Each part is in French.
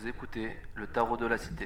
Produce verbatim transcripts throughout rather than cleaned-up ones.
Vous écoutez le tarot de la cité.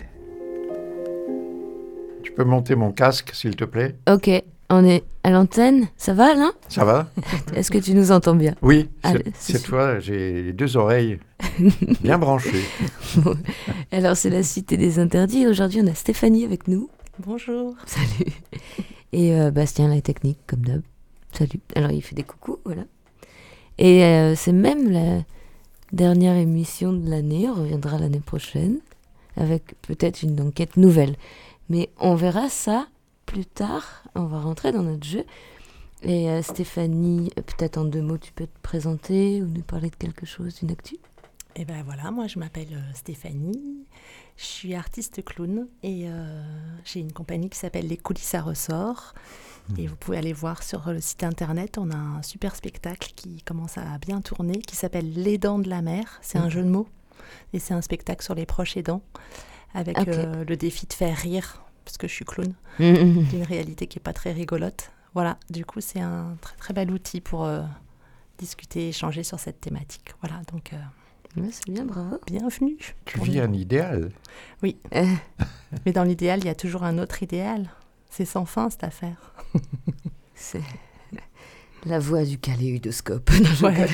Tu peux monter mon casque, s'il te plaît? Ok, on est à l'antenne. Ça va, Alain? Ça va? Est-ce que tu nous entends bien? Oui, Allez, cette, c'est cette sûr. fois, j'ai les deux oreilles bien branchées. Bon. Alors, c'est la cité des interdits. Aujourd'hui, on a Stéphanie avec nous. Bonjour. Salut. Et euh, Bastien, la technique, comme d'hab. Salut. Alors, il fait des coucous, voilà. Et euh, c'est même la dernière émission de l'année. On reviendra l'année prochaine avec peut-être une enquête nouvelle. Mais on verra ça plus tard. On va rentrer dans notre jeu. Et euh, Stéphanie, peut-être en deux mots, tu peux te présenter ou nous parler de quelque chose, d'une actu? Et ben voilà, moi je m'appelle euh, Stéphanie, je suis artiste clown et euh, j'ai une compagnie qui s'appelle Les Coulisses à Ressort. Mmh. Et vous pouvez aller voir sur le site internet, on a un super spectacle qui commence à bien tourner, qui s'appelle Les Dents de la Mer. C'est mmh. un jeu de mots et c'est un spectacle sur les proches aidants avec okay. euh, le défi de faire rire, parce que je suis clown, mmh. d'une réalité qui n'est pas très rigolote. Voilà, du coup c'est un très très bel outil pour euh, discuter, échanger sur cette thématique. Voilà, donc... Euh, Ouais, c'est bien, bravo. Bienvenue. Tu vis un idéal. Oui. Euh. Mais dans l'idéal, il y a toujours un autre idéal. C'est sans fin, cette affaire. C'est la voix du kaléidoscope. Ouais.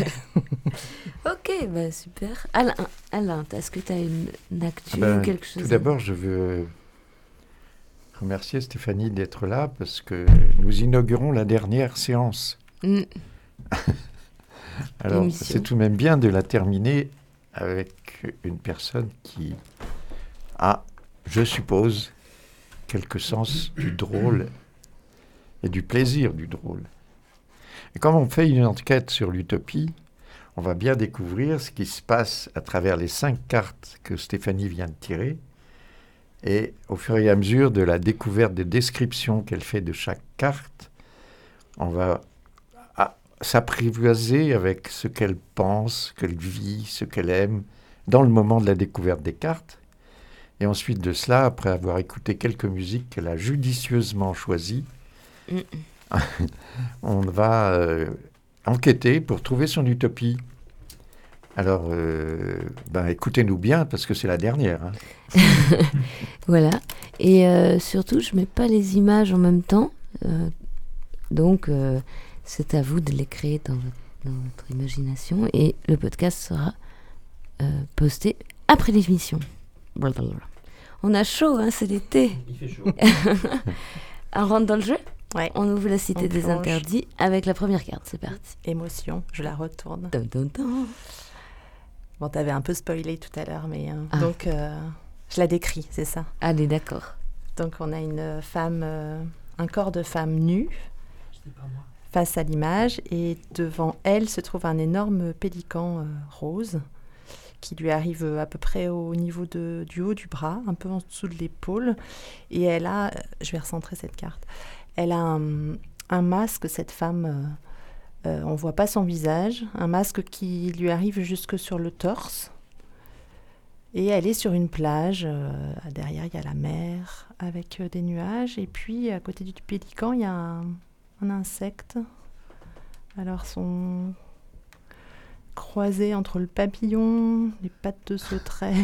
Ok, bah super. Alain, Alain est-ce que tu as une, une actu ben, ou quelque chose? Tout d'abord, je veux remercier Stéphanie d'être là parce que nous inaugurons la dernière séance. Mm. Alors, Émission. C'est tout de même bien de la terminer avec une personne qui a, je suppose, quelque sens du drôle et du plaisir du drôle. Et comme on fait une enquête sur l'utopie, on va bien découvrir ce qui se passe à travers les cinq cartes que Stéphanie vient de tirer. Et au fur et à mesure de la découverte des descriptions qu'elle fait de chaque carte, on va s'apprivoiser avec ce qu'elle pense, ce qu'elle vit, ce qu'elle aime, dans le moment de la découverte des cartes. Et ensuite de cela, après avoir écouté quelques musiques qu'elle a judicieusement choisies, mm. on va euh, enquêter pour trouver son utopie. Alors, euh, ben, écoutez-nous bien, parce que c'est la dernière. Hein. Voilà. Et euh, surtout, je ne mets pas les images en même temps. Euh, donc... Euh, c'est à vous de les créer dans votre, dans votre imagination. Et le podcast sera euh, posté après l'émission. Blablabla. On a chaud, hein, c'est l'été. Il fait chaud. On rentre dans le jeu? Ouais. On ouvre la cité On des plonge. Interdits avec la première carte. C'est parti. Émotion, je la retourne. Dun, dun, dun. Bon, t'avais un peu spoilé tout à l'heure, mais... Euh, ah. Donc, euh, je la décris, c'est ça. Allez, d'accord. Donc, on a une femme... Euh, un corps de femme nue. C'était pas moi. Face à l'image, et devant elle se trouve un énorme pélican euh, rose qui lui arrive à peu près au niveau de, du haut du bras, un peu en dessous de l'épaule. Et elle a, je vais recentrer cette carte, elle a un, un masque, cette femme, euh, euh, on ne voit pas son visage, un masque qui lui arrive jusque sur le torse. Et elle est sur une plage, euh, derrière il y a la mer avec euh, des nuages, et puis à côté du pélican il y a un... un insecte. Alors, sont croisés entre le papillon, les pattes de sauterelle.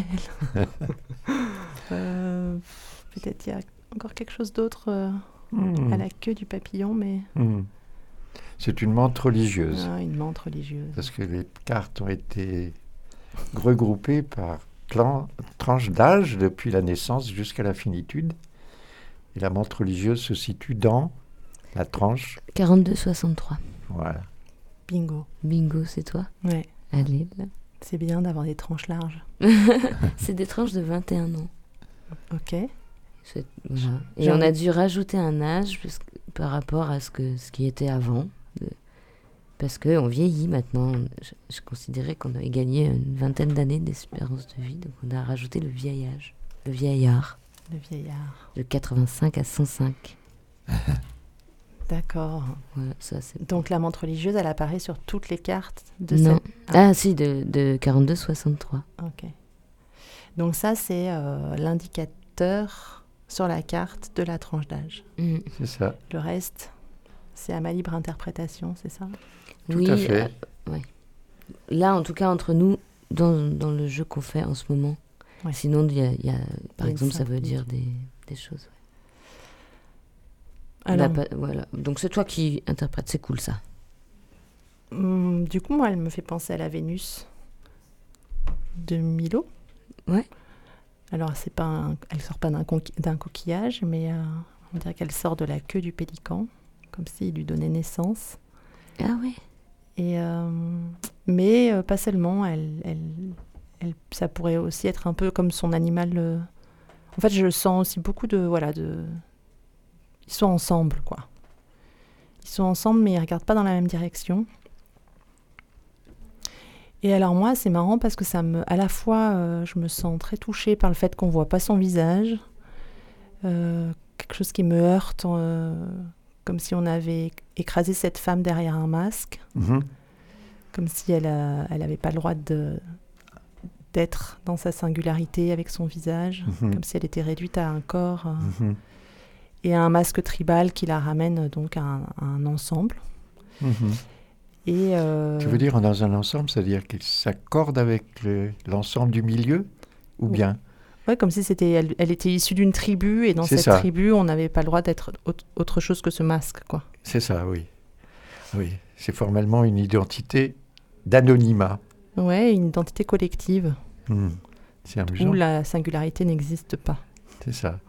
euh, peut-être il y a encore quelque chose d'autre euh, mmh. à la queue du papillon, mais... Mmh. C'est une menthe religieuse. Ah, une menthe religieuse. Parce que les cartes ont été regroupées par plan, tranche d'âge depuis la naissance jusqu'à la finitude. Et la menthe religieuse se situe dans... la tranche quarante-deux soixante-trois. Voilà. Bingo. Bingo, c'est toi? Ouais. Allez, là. C'est bien d'avoir des tranches larges. C'est des tranches de vingt et un ans. Ok. C'est, voilà. Et Genre... on a dû rajouter un âge parce que, par rapport à ce, que, ce qui était avant. De, parce qu'on vieillit maintenant. Je, je considérais qu'on avait gagné une vingtaine d'années d'espérance de vie. Donc on a rajouté le vieil âge. Le vieillard. Le vieillard. De quatre-vingt-cinq à cent cinq. D'accord. Voilà, ça, c'est... Donc la menthe religieuse, elle apparaît sur toutes les cartes de Non. cette... Ah, ah si, de, de quarante-deux soixante-trois. Ok. Donc ça, c'est euh, l'indicateur sur la carte de la tranche d'âge. Mmh. C'est ça. Le reste, c'est à ma libre interprétation, c'est ça? Tout oui, à fait. Euh, ouais. Là, en tout cas, entre nous, dans, dans le jeu qu'on fait en ce moment, Ouais. Sinon, il y a, il y a, par Il y a exemple, une ça veut symbolique. dire des, des choses. Ouais. Alors, La pa- voilà. Donc, c'est toi qui interprètes. C'est cool, ça. hum, du coup, moi, elle me fait penser à la Vénus de Milo. Ouais. Alors, c'est pas un- elle sort pas d'un, conqui- d'un coquillage, mais euh, on dirait qu'elle sort de la queue du pélican, comme s'il lui donnait naissance. Ah ouais. Et, euh, mais euh, pas seulement, elle, elle, elle- ça pourrait aussi être un peu comme son animal. euh. En fait, je sens aussi beaucoup de... Voilà, de... Ils sont ensemble, quoi. Ils sont ensemble, mais ils ne regardent pas dans la même direction. Et alors moi, c'est marrant parce que ça me... À la fois, euh, je me sens très touchée par le fait qu'on ne voit pas son visage. Euh, quelque chose qui me heurte, euh, comme si on avait écrasé cette femme derrière un masque. Mhm. Comme si elle n'avait pas le droit de, d'être dans sa singularité avec son visage, Mhm. comme si elle était réduite à un corps euh, Mhm. et à un masque tribal qui la ramène euh, donc à un, à un ensemble. Mhm. Et, euh, Tu veux dire dans un ensemble, c'est-à-dire qu'il s'accorde avec le- l'ensemble du milieu ou Oui. bien ouais, comme si c'était, elle, elle était issue d'une tribu et dans C'est cette ça. tribu, on n'avait pas le droit d'être autre, autre chose que ce masque, quoi. C'est ça, oui. Oui, c'est formellement une identité d'anonymat. Ouais, une identité collective Hmm. C'est amusant. où la singularité n'existe pas. C'est ça.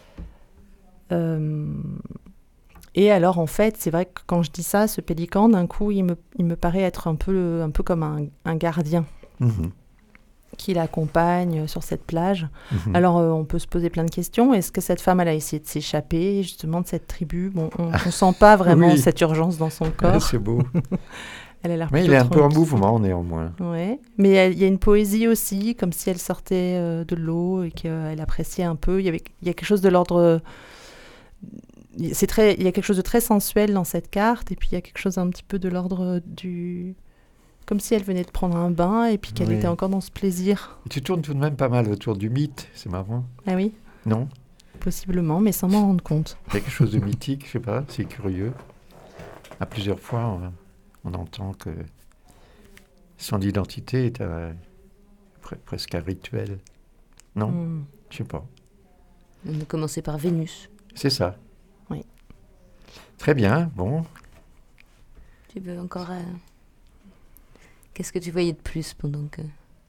Euh, Et alors, en fait, c'est vrai que quand je dis ça, ce pélican, d'un coup, il me, il me paraît être un peu, un peu comme un, un gardien Mhm. qui l'accompagne sur cette plage. Mhm. Alors, euh, on peut se poser plein de questions. Est-ce que cette femme, elle a essayé de s'échapper, justement, de cette tribu? Bon, on ne sent pas vraiment Oui. cette urgence dans son Ah, corps. c'est beau. Elle a l'air Mais il plutôt est un peu en tranquille. mouvement néanmoins. Ouais. Mais elle- il y a une poésie aussi, comme si elle sortait euh, de l'eau et qu'elle appréciait un peu. Il y, avait, il y a quelque chose de l'ordre... euh, c'est très, il y a quelque chose de très sensuel dans cette carte, et puis il y a quelque chose un petit peu de l'ordre du... Comme si elle venait de prendre un bain, et puis qu'elle Oui. était encore dans ce plaisir. Et tu tournes tout de même pas mal autour du mythe, c'est marrant. Ah oui, Non? possiblement, mais sans m'en rendre compte. Il y a quelque chose de mythique, je sais pas, c'est curieux. À plusieurs fois, on, on entend que son identité est un- pre- presque un rituel. Non? Hmm. Je sais pas. On a commencé par Vénus. C'est ça. Oui. Très bien, bon. Tu veux encore... euh, Qu'est-ce que tu voyais de plus pendant que...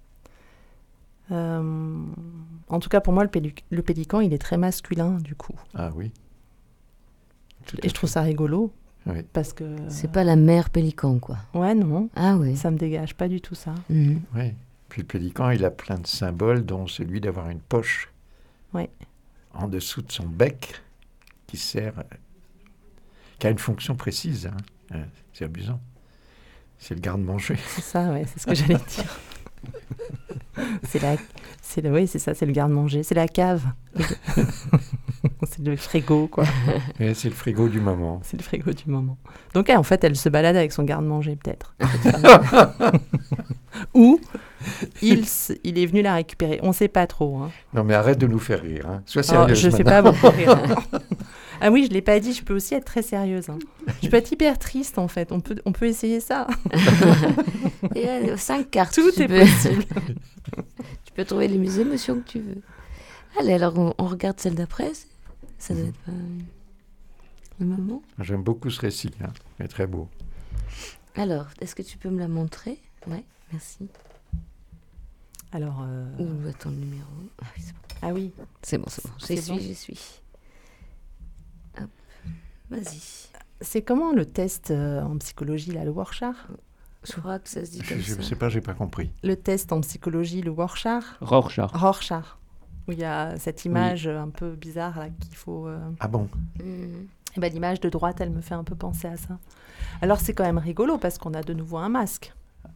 Euh, en tout cas, pour moi, le, pélu- le pélican, il est très masculin, du coup. Ah oui. Tout à Et je trouve fait. ça rigolo, Oui. parce que... C'est pas la mère pélican, quoi. Ouais, non, Ah oui. ça me dégage pas du tout, ça. Mhm. Oui. Puis le pélican, il a plein de symboles, dont celui d'avoir une poche Ouais. en dessous de son bec qui sert, euh, qui a une fonction précise. hein. Euh, C'est amusant. C'est le garde-manger. C'est ça, ouais, c'est ce que j'allais dire. c'est la, c'est le, oui, c'est ça, c'est le garde-manger, c'est la cave. C'est le frigo, quoi. Et c'est le frigo du moment. C'est le frigo du moment. Donc, elle, en fait, elle se balade avec son garde-manger, peut-être. Ou il, s- il est venu la récupérer. On ne sait pas trop. Hein. Non, mais arrête de nous faire rire. Hein. Sois Alors, sérieuse je ne fais maintenant. pas beaucoup rire. hein. Ah oui, je ne l'ai pas dit, je peux aussi être très sérieuse. hein. Je peux être hyper triste, en fait. On peut, on peut essayer ça. Et euh, cinq cartes. Tout tu est peux- possible. Tu peux trouver les émotions que tu veux. Allez, alors on, on regarde celle d'après. Ça doit être pas le moment. J'aime beaucoup ce récit. Hein. Il est très beau. Alors, est-ce que tu peux me la montrer? Ouais, merci. Alors, euh, Ou attends le numéro. Ah oui, c'est bon. ah oui, C'est bon, c'est bon. C'est J'y suis, bon. j'y suis. Hop. Vas-y. c'est comment le test euh, en psychologie, là, le Rorschach? Je crois que ça se dit Je comme ne ça. sais pas, j'ai pas compris. Le test en psychologie, le Rorschach? Rorschach. Rorschach. Où il y a cette image euh, un peu bizarre là qu'il faut. euh, Ah bon? Mhm. Eh ben, l'image de droite, elle me fait un peu penser à ça. Alors c'est quand même rigolo parce qu'on a de nouveau un masque.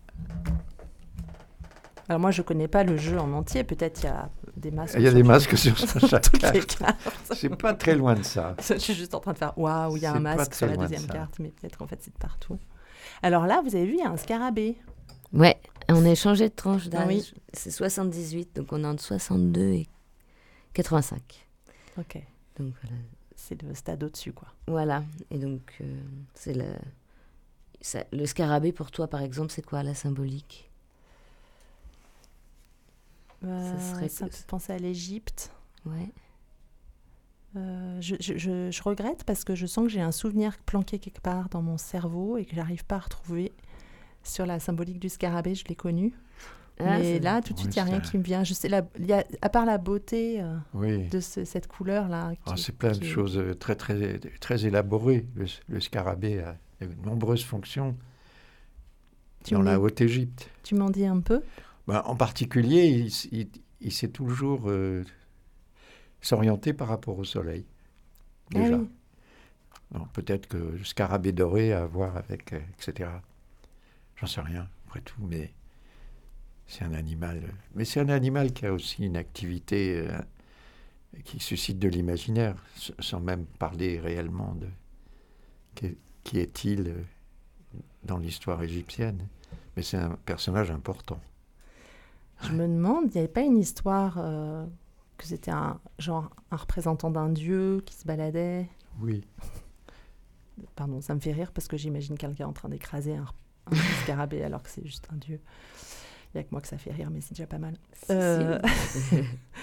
Alors moi je connais pas le jeu en entier, peut-être il y a des masques. Il y a sur des tout- masques sur chaque toutes les carte. cartes. C'est pas très loin de ça. Je suis juste en train de faire waouh, il y a C'est un pas masque très sur la loin de deuxième ça. carte, mais peut-être en fait c'est de partout. Alors là, vous avez vu, il y a un scarabée. Ouais, on a changé de tranche d'âge. Ah oui. C'est soixante-dix-huit, donc on est entre soixante-deux et quatre-vingt-cinq. Ok, Donc voilà. c'est le stade au-dessus quoi. Voilà. Et donc, euh, c'est le... ça- le scarabée pour toi, par exemple, c'est quoi la symbolique? Euh, Ça serait ça me que- fait penser à l'Égypte. Ouais. Euh, je, je- je- je regrette parce que je sens que j'ai un souvenir planqué quelque part dans mon cerveau et que j'arrive pas à retrouver sur la symbolique du scarabée. Je l'ai connu. Ah, Mais c'est- là, tout de suite, il Oui, n'y a rien c'est- qui me vient. Je sais, la- il y a, à part la beauté euh, Oui. de ce- cette couleur-là. Ah, qui- c'est plein de qui est- choses euh, très, très, très élaborées. Le, le scarabée a de nombreuses fonctions Tu dans me la dis- Haute-Égypte. Tu m'en dis un peu? Ben, en particulier, il, s- il- il s'est toujours euh, s'orienter par rapport au soleil. Ah Déjà. oui. Alors, peut-être que le scarabée doré a à voir avec, euh, et cetera. J'en sais rien, après tout, mais c'est un animal. euh, Mais c'est un animal qui a aussi une activité euh, qui suscite de l'imaginaire, s- sans même parler réellement de qui, qui est-il euh, dans l'histoire égyptienne. Mais c'est un personnage important. Je me demande, il n'y avait pas une histoire euh, que c'était un genre un représentant d'un dieu qui se baladait? Oui, Pardon, ça me fait rire parce que j'imagine quelqu'un en train d'écraser un, un scarabée alors que c'est juste un dieu. Il n'y a que moi que ça fait rire, mais c'est déjà pas mal. Si, Euh, si.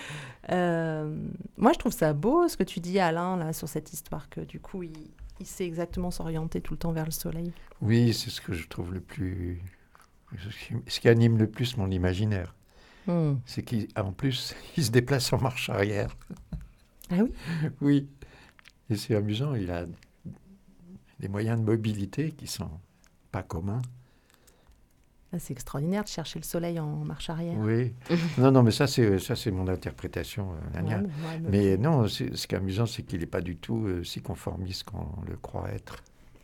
Euh, moi, je trouve ça beau ce que tu dis, Alain, là, sur cette histoire, que du coup, il, il sait exactement s'orienter tout le temps vers le soleil. oui, c'est ce que je trouve le plus. Ce qui, ce qui anime le plus mon imaginaire. Hmm. C'est qu'en plus, il se déplace en marche arrière. Ah oui? Oui. Et c'est amusant, il a des moyens de mobilité qui sont pas communs. Ah, c'est extraordinaire de chercher le soleil en marche arrière. Oui. non, non, mais ça, c'est, ça, c'est mon interprétation, euh, la Ouais, mienne. mais moi, elle me- Mais non, c'est- ce qui est amusant, c'est qu'il n'est pas du tout euh, si conformiste qu'on le croit être.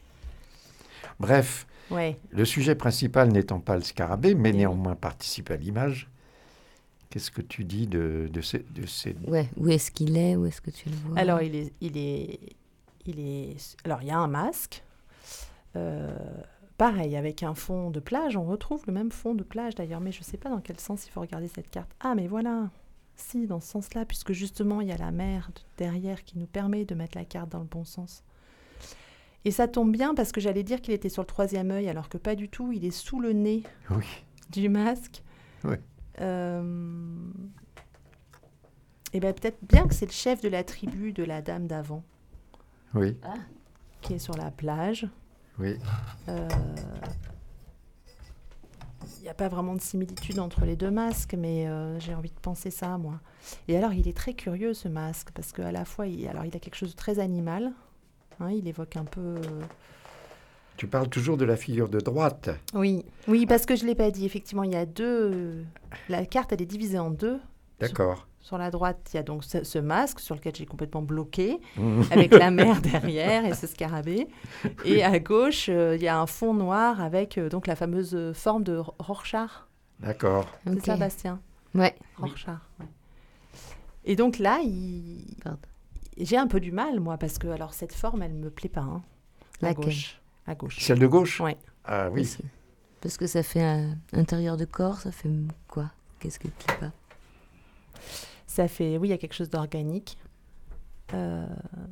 Bref, Ouais. le sujet principal n'étant pas le scarabée, mais Et oui. néanmoins participe à l'image, qu'est-ce que tu dis de, de ces... De ces... Ouais, où est-ce qu'il est? Où est-ce que tu le vois? Alors, il est, il est, il est. Alors, il y a un masque. Euh, pareil, avec un fond de plage. On retrouve le même fond de plage d'ailleurs, mais je ne sais pas dans quel sens il faut regarder cette carte. Ah, mais voilà. Si, dans ce sens-là, puisque justement, il y a la mer de- derrière qui nous permet de mettre la carte dans le bon sens. Et ça tombe bien parce que j'allais dire qu'il était sur le troisième œil, alors que pas du tout. Il est sous le nez Oui, du masque. oui. Euh... Et bien, peut-être bien que c'est le chef de la tribu de la dame d'avant Oui, qui est sur la plage. oui. Euh, Il n'y a pas vraiment de similitude entre les deux masques, mais euh, j'ai envie de penser ça, moi. Et alors, il est très curieux, ce masque, parce qu'à la fois, il, alors, il a quelque chose de très animal. Hein, il évoque un peu... euh, Tu parles toujours de la figure de droite. Oui, oui, parce que je ne l'ai pas dit. Effectivement, il y a deux... La carte, elle est divisée en deux. D'accord. Sur la droite, il y a donc ce, ce masque sur lequel j'ai complètement bloqué, Mhm. avec la mer derrière et ce scarabée. Et à gauche, euh, il y a un fond noir avec euh, donc la fameuse euh, forme de Ro- Rorschach. D'accord. Ok. C'est ça, Bastien? Ouais. Rorschach, ouais. Et donc là, il... Pardon. j'ai un peu du mal, moi, parce que alors cette forme, elle me plaît pas. Hein, à Laquelle? gauche. À gauche. Celle de gauche Ouais. Ah oui. Aussi. Parce que ça fait un intérieur de corps, ça fait quoi? Qu'est-ce que tu sais pas? Ça fait... Oui, il y a quelque chose d'organique. Euh...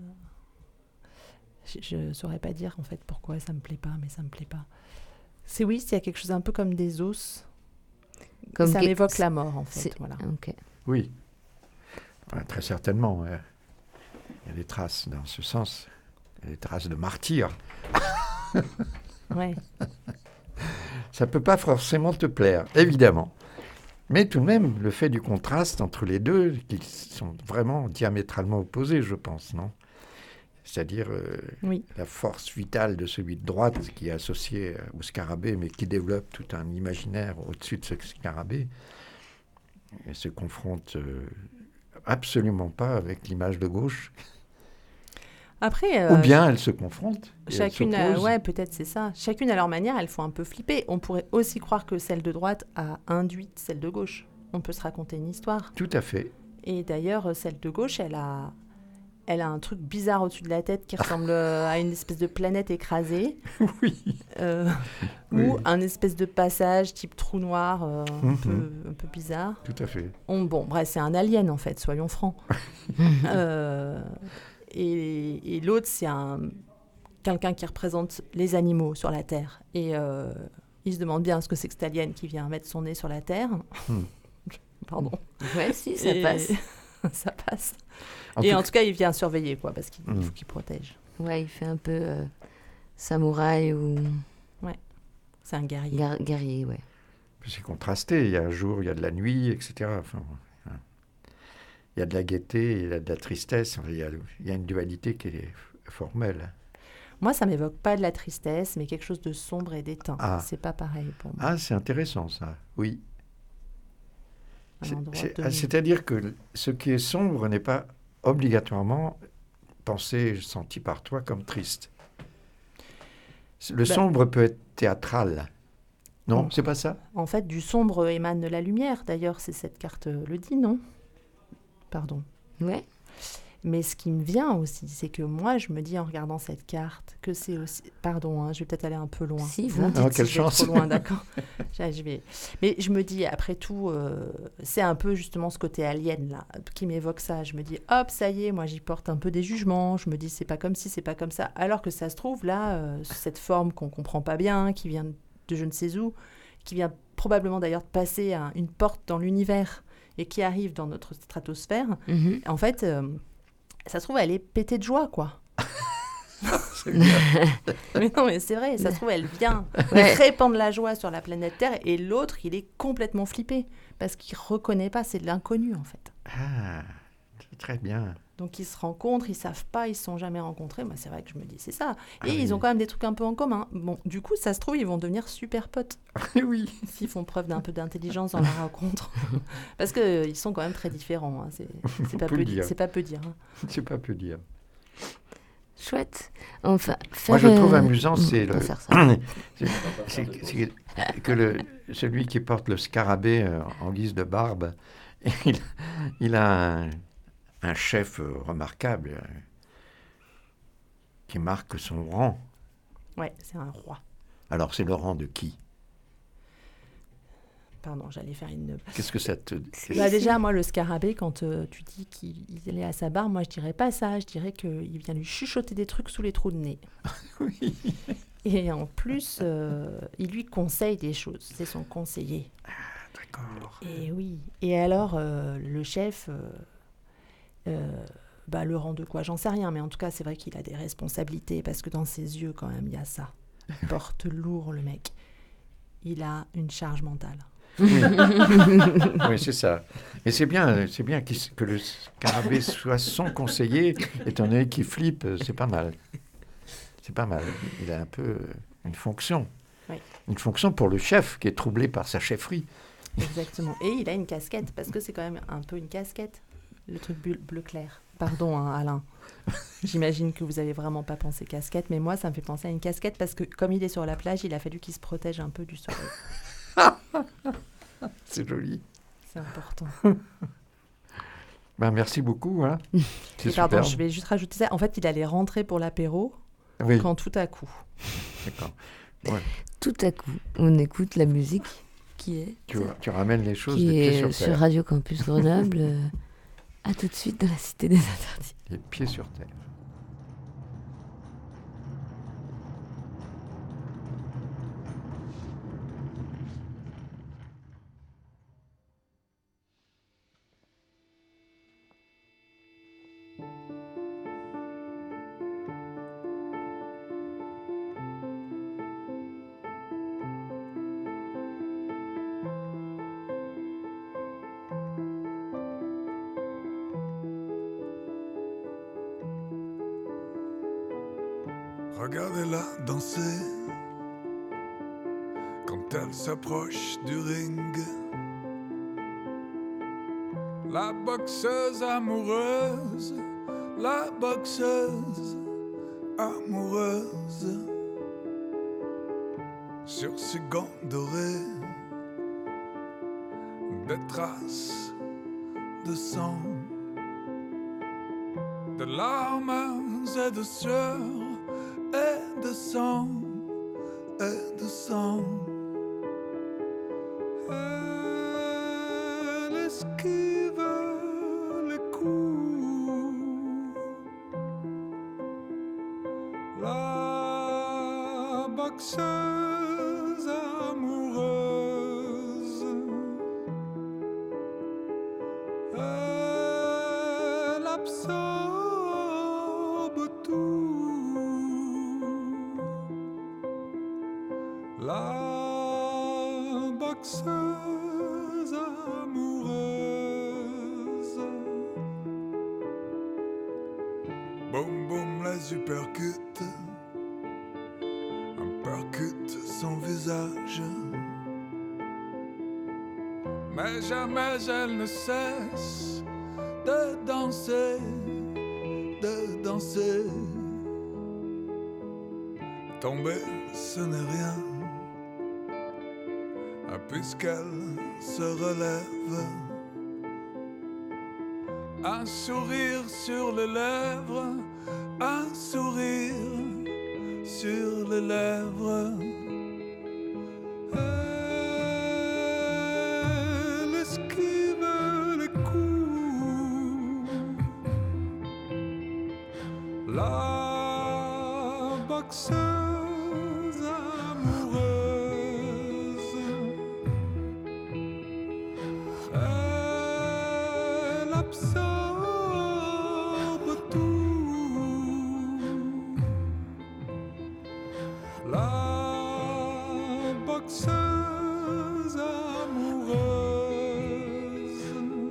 Je ne saurais pas dire, en fait, pourquoi ça me plaît pas, mais ça me plaît pas. C'est oui, il y a quelque chose un peu comme des os. Comme ça que- m'évoque la mort, en fait. c'est- Voilà. Ok. Oui. Ouais, très certainement. ouais. Il y a des traces dans ce sens. Il y a des traces de martyrs. Ouais. Ça ne peut pas forcément te plaire, évidemment. Mais tout de même, le fait du contraste entre les deux, qui sont vraiment diamétralement opposés, je pense, non? C'est-à-dire euh, Oui. la force vitale de celui de droite, qui est associé euh, au scarabée, mais qui développe tout un imaginaire au-dessus de ce scarabée, et se confronte euh, absolument pas avec l'image de gauche. Après, Ou euh, bien elle se confronte. et elle chacune, a- s'oppose. ouais, peut-être c'est ça. Chacune à leur manière, elles font un peu flipper. On pourrait aussi croire que celle de droite a induit celle de gauche. On peut se raconter une histoire. Tout à fait. Et d'ailleurs, celle de gauche, elle a, elle a un truc bizarre au-dessus de la tête qui ressemble euh, à une espèce de planète écrasée. Oui. Euh, Oui. Ou un espèce de passage type trou noir, euh, un, Mhm. peu, un peu bizarre. Tout à fait. On, bon, bref, c'est un alien en fait, soyons francs. Euh, et et l'autre, c'est un, quelqu'un qui représente les animaux sur la Terre. Et euh, il se demande bien ce que c'est que cet alien qui vient mettre son nez sur la Terre. Hmm. Pardon. Ouais, si, ça Et- passe. ça passe. En Et tout en tout cas, il vient surveiller, quoi, parce qu'il Mm. faut qu'il protège. Ouais, il fait un peu euh, samouraï ou C'est un guerrier. guer- guerrier, ouais. C'est contrasté. Il y a un jour, il y a de la nuit, et cetera. Enfin, hein. Il y a de la gaieté, il y a de la tristesse. Enfin, il, y a, il y a une dualité qui est formelle. Moi, ça m'évoque pas de la tristesse, mais quelque chose de sombre et d'éteint. Ah. C'est pas pareil pour moi. Ah, c'est intéressant ça. Oui. Un C'est- endroit c'est- de- ah, C'est-à-dire que ce qui est sombre n'est pas obligatoirement pensé, senti par toi comme triste. Le Bah- sombre peut être théâtral. Non, Non. c'est pas ça? En fait, du sombre émane la lumière. D'ailleurs, c'est cette carte euh, le dit, non? Pardon. Ouais. Mais ce qui me vient aussi, c'est que moi, je me dis en regardant cette carte que c'est aussi... Pardon, hein, je vais peut-être aller un peu loin. Si, Vous me va. dites Ah, quelle si je vais chance. trop loin, d'accord. Je je vais... Mais je me dis, après tout, euh, c'est un peu justement ce côté alien, là, qui m'évoque ça. Je me dis, hop, ça y est, moi, j'y porte un peu des jugements. Je me dis, c'est pas comme si, c'est pas comme ça. Alors que ça se trouve, là, euh, cette forme qu'on comprend pas bien, qui vient de je ne sais où, qui vient probablement d'ailleurs de passer un- une porte dans l'univers et qui arrive dans notre stratosphère, Mhm. en fait... euh, ça se trouve, elle est pétée de joie, quoi. C'est bien. Mais non, mais c'est vrai, ça se trouve, elle vient Ouais. répandre la joie sur la planète Terre et l'autre, il est complètement flippé parce qu'il reconnaît pas, c'est de l'inconnu, en fait. Ah, c'est très bien. Donc, ils se rencontrent, ils savent pas, ils se sont jamais rencontrés. Moi, c'est vrai que je me dis, c'est ça. Ah Et oui. ils ont quand même des trucs un peu en commun. Bon, du coup, ça se trouve, ils vont devenir super potes Oui. s'ils font preuve d'un peu d'intelligence dans la rencontre. Parce qu'ils sont quand même très différents. Hein. C'est, c'est, pas peut peu le di- dire. c'est pas peu dire. hein. C'est pas peu dire. Chouette. Enfin, faire, Moi, je trouve euh, amusant, c'est on le... peut faire ça. c'est- c'est- c'est que le, celui qui porte le scarabée euh, en guise de barbe, il, il a un, un chef euh, remarquable euh, qui marque son rang. Ouais, c'est un roi. Alors, c'est le rang de qui? Pardon, j'allais faire une... Qu'est-ce que ça te... Bah déjà, moi, le scarabée, quand euh, tu dis qu'il il est à sa barre, moi, je dirais pas ça. Je dirais qu'il vient lui chuchoter des trucs sous les trous de nez. Oui. Et en plus, euh, il lui conseille des choses. C'est son conseiller. D'accord. Et oui. Et alors, euh, le chef, euh, euh, bah, le rang de quoi? J'en sais rien. Mais en tout cas, c'est vrai qu'il a des responsabilités parce que dans ses yeux, quand même, il y a ça. Il porte lourd, le mec. Il a une charge mentale. Oui, oui c'est ça. Et c'est bien, c'est bien qu'il s- que le scarabée soit son conseiller, étant donné qu'il flippe, euh, c'est pas mal. C'est pas mal. Il a un peu euh, une fonction. Oui. Une fonction pour le chef qui est troublé par sa chefferie. Exactement. Et il a une casquette, parce que c'est quand même un peu une casquette, le truc bleu, bleu clair. Pardon, hein, Alain. J'imagine que vous n'avez vraiment pas pensé casquette, mais moi, ça me fait penser à une casquette, parce que comme il est sur la plage, il a fallu qu'il se protège un peu du soleil. C'est joli. C'est important. Ben, merci beaucoup. Hein. C'est Et pardon, superbe. je vais juste rajouter ça. En fait, il allait rentrer pour l'apéro, Oui, quand tout à coup... d'accord. Tout à coup, on écoute la musique qui est, Tu, tu ramènes les choses qui les pieds est sur sur terre. Radio Campus Grenoble. euh, à tout de suite dans la Cité des Interdits. Les pieds sur terre. Regardez-la danser quand elle s'approche du ring. La boxeuse amoureuse, la boxeuse amoureuse. Sur ses gants dorés, des traces de sang, de larmes et de sueur. Et de sang, et de sang. Elle esquive les coups. La boxeuse amoureuse absorbe tout. La boxeuse amoureuse. Boum boum les uppercuts, un percute son visage. Mais jamais elle ne cesse de danser, de danser. Tomber, ce n'est rien, puisqu'elle se relève. Un sourire sur les lèvres, un sourire sur les lèvres. Elle esquive les coups. La boxeuse amoureuse. Elle absorbe tout. La boxeuse amoureuse.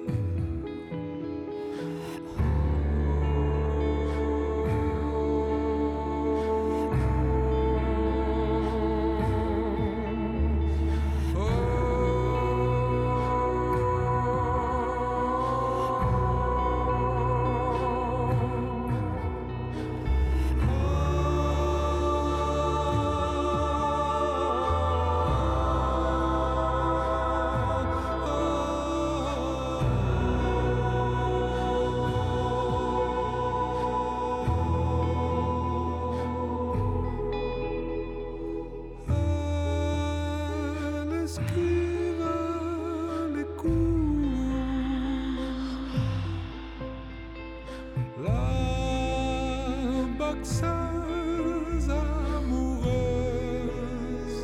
Elle esquive les coups. La boxeuse amoureuse.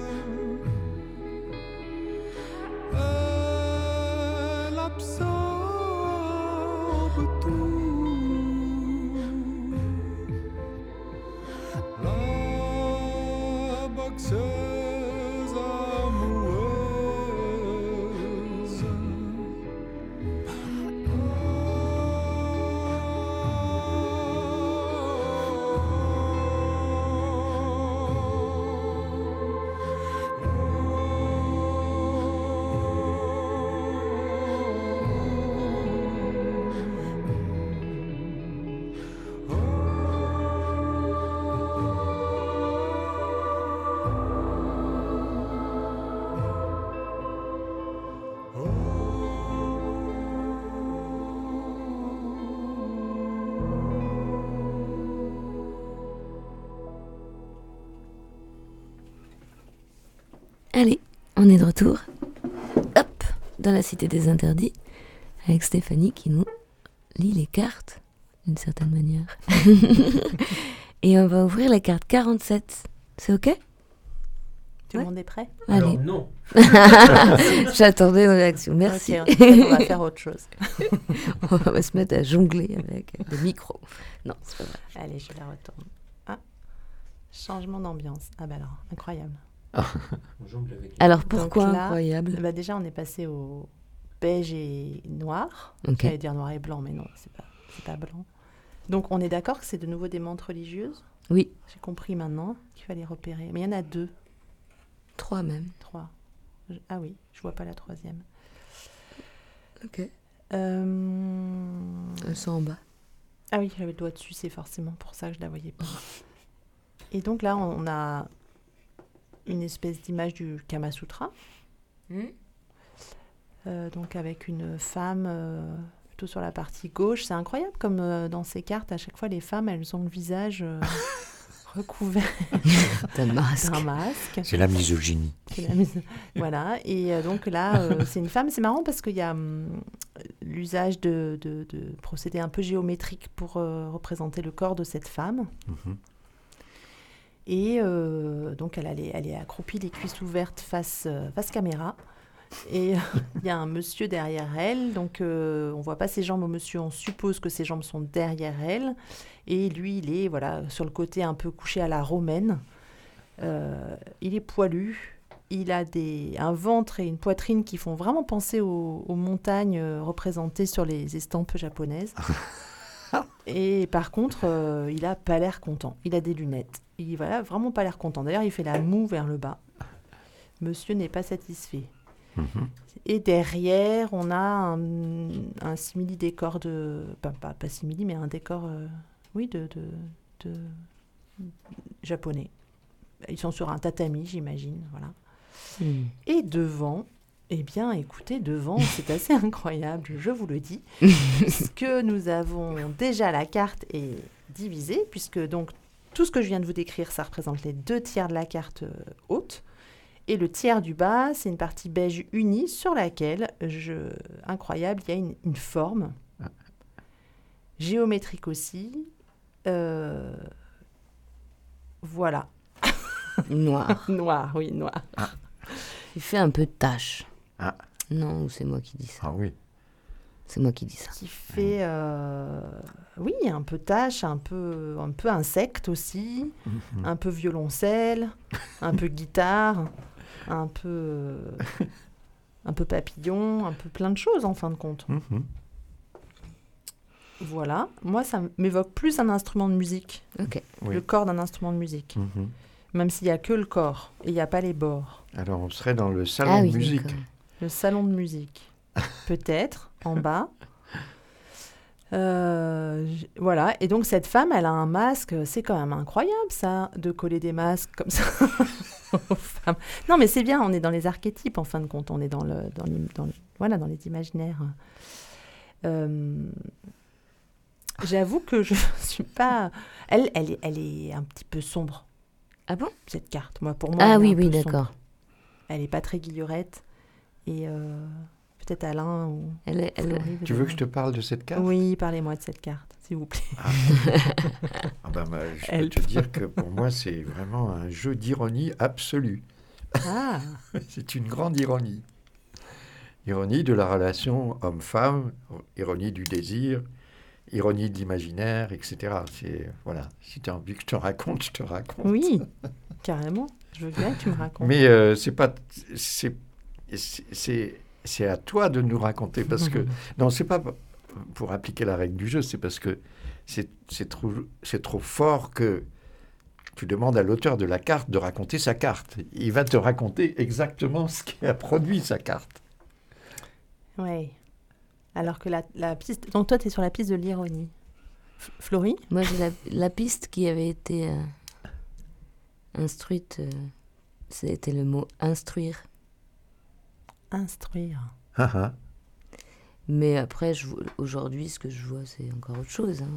Elle absorbe tout. La boxeuse amoureuse. Allez, on est de retour. Hop, dans la Cité des Interdits, avec Stéphanie qui nous lit les cartes, d'une certaine manière. Et on va ouvrir la carte quarante-sept. C'est ok ? Tout le Ouais. monde est prêt? Alors Allez. non. J'attendais une réaction, merci. Ok, on va faire autre chose. On va se mettre à jongler avec des micros. Non, c'est pas vrai. Allez, je la retourne. Ah, changement d'ambiance. Ah bah alors, incroyable. On jongle avec les- Alors pourquoi Donc là, incroyable? Bah déjà, on est passé au beige et noir. Ok. J'allais dire noir et blanc, mais non, c'est pas, c'est pas blanc. Donc, on est d'accord que c'est de nouveau des mantes religieuses? Oui, J'ai compris maintenant qu'il fallait repérer. Mais il y en a deux, trois même. trois. Je- Ah oui, je vois pas la troisième. Ok. Euh, Elles sont en bas. Ah oui, j'avais le doigt dessus, c'est forcément pour ça que je la voyais pas. Et donc là, on a une espèce d'image du Kama Sutra, euh, donc avec une femme euh, plutôt sur la partie gauche. C'est incroyable comme euh, dans ces cartes, à chaque fois, les femmes, elles ont le visage euh, recouvert D'un masque. d'un masque. C'est la misogynie. C'est la mise- Voilà, et euh, donc là, euh, c'est une femme. C'est marrant parce qu'il y a hum, l'usage de, de, de procédés un peu géométriques pour euh, représenter le corps de cette femme. Mhm. Et euh, donc, elle, elle, est, elle est accroupie, les cuisses ouvertes face, euh, face caméra. Et il y a un monsieur derrière elle, donc euh, on voit pas ses jambes au monsieur, on suppose que ses jambes sont derrière elle. Et lui, il est voilà, sur le côté un peu couché à la romaine. Euh, il est poilu, il a des, un ventre et une poitrine qui font vraiment penser aux, aux montagnes euh, représentées sur les estampes japonaises. Et par contre, euh, il a pas l'air content, il a des lunettes. Il voilà, vraiment pas l'air content. D'ailleurs, il fait la moue vers le bas. Monsieur n'est pas satisfait. Mhm. Et derrière, on a un, un simili-décor de... Pas, pas, pas simili, mais un décor, euh, oui, de, de, de japonais. Ils sont sur un tatami, j'imagine, voilà. Mm. Et devant, eh bien, écoutez, devant, c'est assez incroyable, je vous le dis, puisque nous avons déjà la carte est divisée, puisque donc tout ce que je viens de vous décrire, ça représente les deux tiers de la carte euh, haute. Et le tiers du bas, c'est une partie beige unie sur laquelle, je... incroyable, il y a une, une forme géométrique aussi. Euh... Voilà. Noir. Noir, oui, noir. Il fait un peu de tache. Ah. Non, ou c'est moi qui dis ça. Ah oui. C'est moi qui dis ça. Qui fait, euh... oui, un peu tache, un peu, un peu insecte aussi, Mhm. un peu violoncelle, un peu guitare, un peu, un peu papillon, un peu plein de choses en fin de compte. Mhm. Voilà. Moi, ça m'évoque plus un instrument de musique, Ok. Oui. le corps d'un instrument de musique, Mhm. même s'il n'y a que le corps et il n'y a pas les bords. Alors, on serait dans le salon Ah oui, de musique. d'accord. Le salon de musique, peut-être, en bas. Euh, j- voilà, et donc cette femme, elle a un masque, c'est quand même incroyable ça, de coller des masques comme ça aux femmes. Non mais c'est bien, on est dans les archétypes en fin de compte, on est dans, le, dans, les, dans, le- voilà, dans les imaginaires. Euh, J'avoue que je suis pas... Elle, elle, est, elle est un petit peu sombre, Ah bon? cette carte. Moi, pour moi, Ah elle est oui, un oui, peu sombre. d'accord. Elle est pas très guillerette, et euh, peut-être Alain ou... Elle est, elle est- Florie, vous Tu veux avez- que je te parle de cette carte? Oui, parlez-moi de cette carte, s'il vous plaît. Ah ben, bah, je Elle. peux te dire que pour moi, c'est vraiment un jeu d'ironie absolue. Ah, C'est une grande ironie. Ironie de la relation homme-femme, ironie du désir, ironie de l'imaginaire, et cetera. C'est, voilà. Si tu as envie que je te raconte, je te raconte. oui, carrément. Je veux bien que tu me racontes. Mais euh, c'est pas, c'est, c'est, c'est- c'est à toi de nous raconter parce que non, c'est pas pour appliquer la règle du jeu, c'est parce que c'est, c'est trop, c'est trop fort que tu demandes à l'auteur de la carte de raconter sa carte. Il va te raconter exactement ce qui a produit sa carte. Oui. Alors que la, la piste... Donc toi, tu es sur la piste de l'ironie. F- Florie? Moi, j'ai la, la piste qui avait été euh, instruite, euh, c'était le mot instruire. Instruire. Ah, ah. Mais après, je vois- aujourd'hui, ce que je vois, c'est encore autre chose. hein.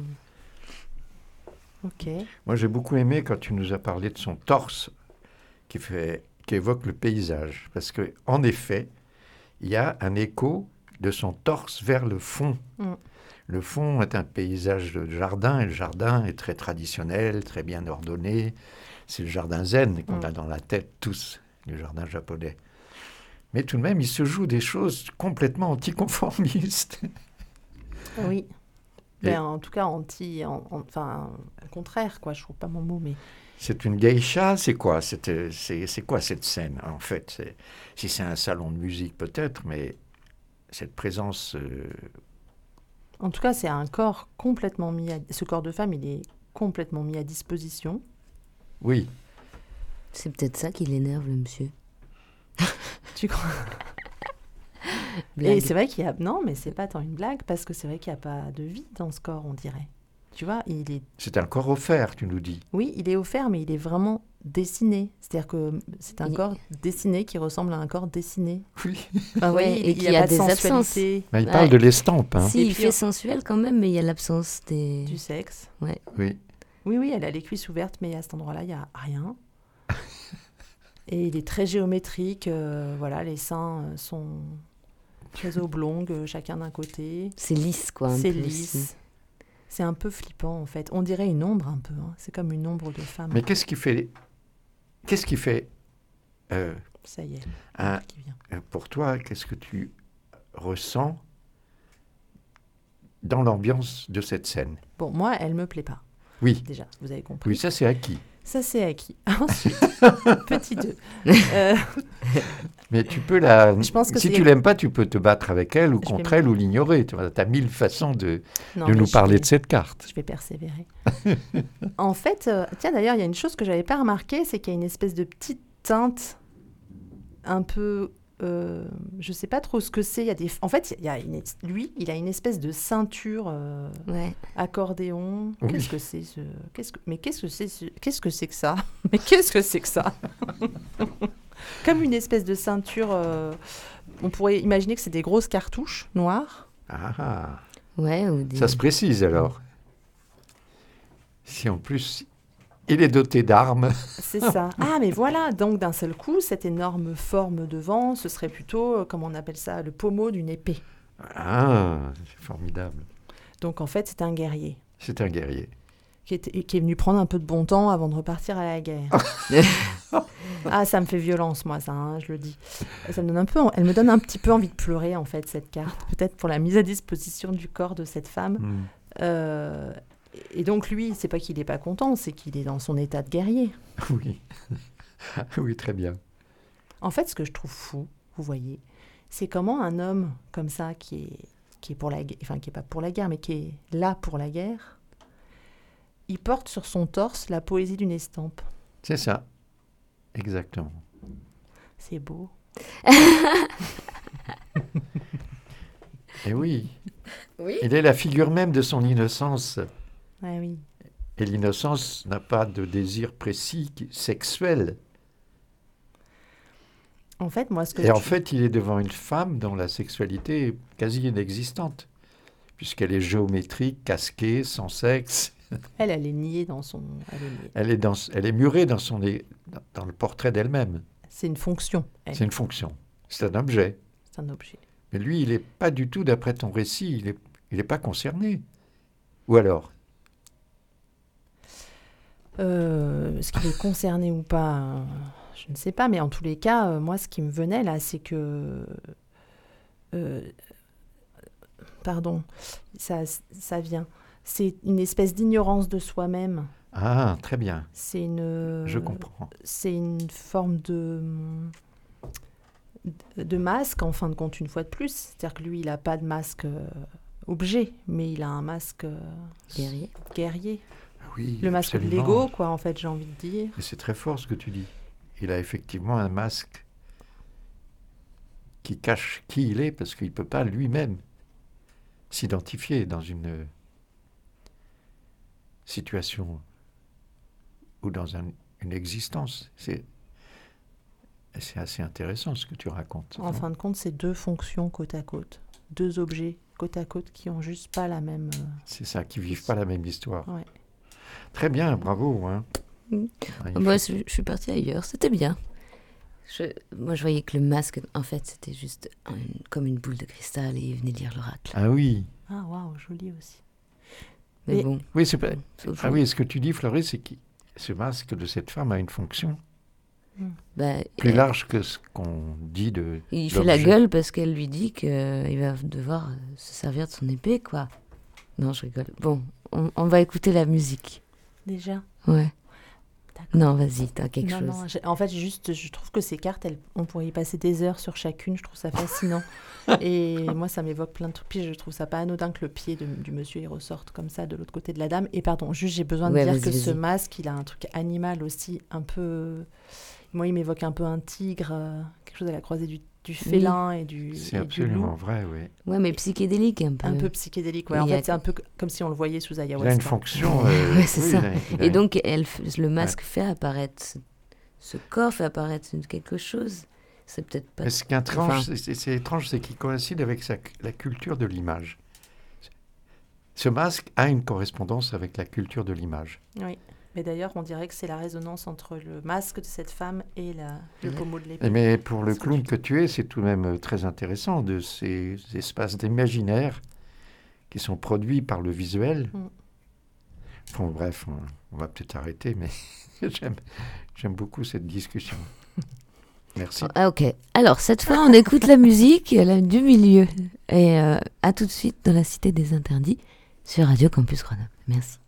Ok. Moi, j'ai beaucoup aimé quand tu nous as parlé de son torse qui, fait, qui évoque le paysage. Parce qu'en effet, il y a un écho de son torse vers le fond. Mm. Le fond est un paysage de jardin, et le jardin est très traditionnel, très bien ordonné. C'est le jardin zen qu'on Mm. a dans la tête tous, le jardin japonais. Mais tout de même, il se joue des choses complètement anticonformistes. Oui. Et- Ben, en tout cas, anti... en- en- enfin, au contraire, quoi. Je trouve pas mon mot, mais... C'est une geisha, c'est quoi cette- c'est, c'est quoi cette scène, en fait? C'est- Si c'est un salon de musique, peut-être, mais cette présence... euh, En tout cas, c'est un corps complètement mis à... Ce corps de femme, il est complètement mis à disposition. Oui, C'est peut-être ça qui l'énerve, le monsieur. Tu crois? Blague. Et c'est vrai qu'il y a... Non, mais c'est pas tant une blague, parce que c'est vrai qu'il n'y a pas de vie dans ce corps, on dirait. Tu vois, il est... c'est un corps offert, tu nous dis. Oui, il est offert, mais il est vraiment dessiné. C'est-à-dire que c'est un Il- corps dessiné qui ressemble à un corps dessiné. Oui. Enfin, Ouais, oui, et il qu'il n'y y a, a pas de des absences. sensualité Mais il Ouais. parle de l'estampe, hein. Si, Et il puis, fait on- sensuel quand même, mais il y a l'absence des... du sexe. Oui. Oui, oui, elle a les cuisses ouvertes, mais à cet endroit-là, il n'y a rien. Et il est très géométrique. euh, voilà, les seins euh, sont très oblongues, euh, chacun d'un côté. C'est lisse, quoi. un C'est peu lisse. aussi. C'est un peu flippant, en fait. On dirait une ombre, un peu. hein. C'est comme une ombre de femme. Mais qu'est-ce qui fait... Qu'est-ce qui fait... euh, Ça y est. Un- Qui vient. Euh, Pour toi, qu'est-ce que tu ressens dans l'ambiance de cette scène? Bon, moi, elle me plaît pas. Oui, Déjà, vous avez compris. oui, ça c'est acquis. Ça, c'est acquis. Ensuite, petit deux. Euh, Mais tu peux la... Je pense que si c'est- tu l'aimes pas, tu peux te battre avec elle ou Je contre vais elle ou l'ignorer. Tu as mille façons de, non, de mais nous je parler vais- de cette carte. Je vais persévérer. En fait, euh, tiens, d'ailleurs, il y a une chose que j'avais pas remarqué, c'est qu'il y a une espèce de petite teinte un peu... Euh, je sais pas trop ce que c'est. Il y a des... En fait, il y a une... lui, il a une espèce de ceinture euh, Ouais. accordéon. Oui. Qu'est-ce que c'est ce... qu'est-ce que... Mais qu'est-ce que c'est ce... Qu'est-ce que c'est que ça? Mais qu'est-ce que c'est que ça? Comme une espèce de ceinture... euh, On pourrait imaginer que c'est des grosses cartouches noires. Ah, ah. Ouais, ou des... Ça se précise alors. Si en plus il est doté d'armes. C'est ça. Ah, mais voilà, donc d'un seul coup, cette énorme forme devant, ce serait plutôt, euh, comment on appelle ça, le pommeau d'une épée. Ah, c'est formidable. Donc en fait, c'est un guerrier C'est un guerrier. qui est, qui est venu prendre un peu de bon temps avant de repartir à la guerre. Ah, ça me fait violence, moi, ça, hein, je le dis. Ça me donne un peu, elle me donne un petit peu envie de pleurer, en fait, cette carte. Peut-être pour la mise à disposition du corps de cette femme. Hmm. Euh, et donc lui, c'est pas qu'il n'est pas content, c'est qu'il est dans son état de guerrier. Oui. Oui, très bien. En fait, ce que je trouve fou, vous voyez, c'est comment un homme comme ça, qui est, qui est pour la guerre, enfin qui est pas pour la guerre, mais qui est là pour la guerre, il porte sur son torse la poésie d'une estampe. C'est ça. Exactement. C'est beau. Et oui, Oui. il est la figure même de son innocence. Ah oui. Et l'innocence n'a pas de désir précis qui- sexuel. En fait, moi, ce que Et je en fait, il est devant une femme dont la sexualité est quasi inexistante, puisqu'elle est géométrique, casquée, sans sexe. elle, elle est niée dans son. Elle est niée. Elle est, dans, elle est murée dans, son, dans, dans le portrait d'elle-même. C'est une fonction. elle. C'est une fonction. C'est un objet. C'est un objet. Mais lui, il n'est pas du tout, d'après ton récit, il n'est il est pas concerné. Ou alors? Euh, Est-ce qu'il est concerné ou pas, euh, je ne sais pas, mais en tous les cas, euh, moi, ce qui me venait là, c'est que, euh, pardon, ça, ça vient. C'est une espèce d'ignorance de soi-même. Ah, très bien. C'est une. Je comprends. C'est une forme de de masque, en fin de compte, une fois de plus. C'est-à-dire que lui, il n'a pas de masque euh, objet, mais il a un masque euh, Guerrier. guerrier. Oui, Le masque absolument. de l'ego, quoi, en fait, j'ai envie de dire. Et c'est très fort ce que tu dis. Il a effectivement un masque qui cache qui il est, parce qu'il ne peut pas lui-même s'identifier dans une situation ou dans un- une existence. C'est, c'est assez intéressant ce que tu racontes. En fin de compte, c'est deux fonctions côte à côte. Deux objets côte à côte qui ont juste pas la même... euh, C'est ça, qui ne vivent pas la même histoire. Ouais. Très bien, bravo. Hein. Mm. Magnifique. Moi, je, je suis partie ailleurs. C'était bien. Je, moi, je voyais que le masque, en fait, c'était juste un- comme une boule de cristal et il venait lire l'oracle. Ah oui, Ah, waouh, joli aussi. Mais Mais- bon. oui, c'est pas... c'est autre Ah chose. oui, ce que tu dis, Fleury, c'est que ce masque de cette femme a une fonction Bah, plus euh, large que ce qu'on dit de... Il fait la l'objet. gueule parce qu'elle lui dit qu'il va devoir euh, se servir de son épée, quoi. Non, je rigole. Bon, on, on va écouter la musique. Déjà. Ouais. D'accord. Non, vas-y, t'as quelque non, chose. non, j'ai- en fait, juste, je trouve que ces cartes, elles- on pourrait y passer des heures sur chacune. Je trouve ça fascinant. Et moi, ça m'évoque plein de trucs. Puis je trouve ça pas anodin que le pied de- du monsieur il ressorte comme ça de l'autre côté de la dame. Et pardon, juste j'ai besoin de Ouais, dire vas-y, que ce vas-y. masque, il a un truc animal aussi, un peu. Moi, il m'évoque un peu un tigre, euh, quelque chose à la croisée du, du félin et du, C'est et du absolument loup. vrai, oui. Ouais, mais psychédélique un peu. Un peu psychédélique. Ouais. Et En il y a- fait, c'est un peu c- comme si on le voyait sous Il a ayahuasca. une fonction... euh, Ouais, c'est oui, ça. il a- il a Et une- donc, elle, f- le masque fait apparaître ce, ce corps, fait apparaître une- quelque chose. C'est peut-être pas. Mais ce qui est étrange, Enfin- c'est- c'est c'est étrange, c'est qu'il coïncide avec sa- la culture de l'image. Ce masque a une correspondance avec la culture de l'image. Oui. Mais d'ailleurs, on dirait que c'est la résonance entre le masque de cette femme et la, le Ouais. pommeau de Et l'épée. Mais pour le Ce que clown tu- que tu es, c'est tout de même euh, très intéressant de ces espaces d'imaginaire qui sont produits par le visuel. Mm. Bon, bref, on, on va peut-être arrêter, mais j'aime, j'aime beaucoup cette discussion. Merci. Ah, ok. Alors, cette fois, on écoute la musique la, du milieu. Et euh, à tout de suite dans la Cité des Interdits sur Radio Campus Grenoble. Merci.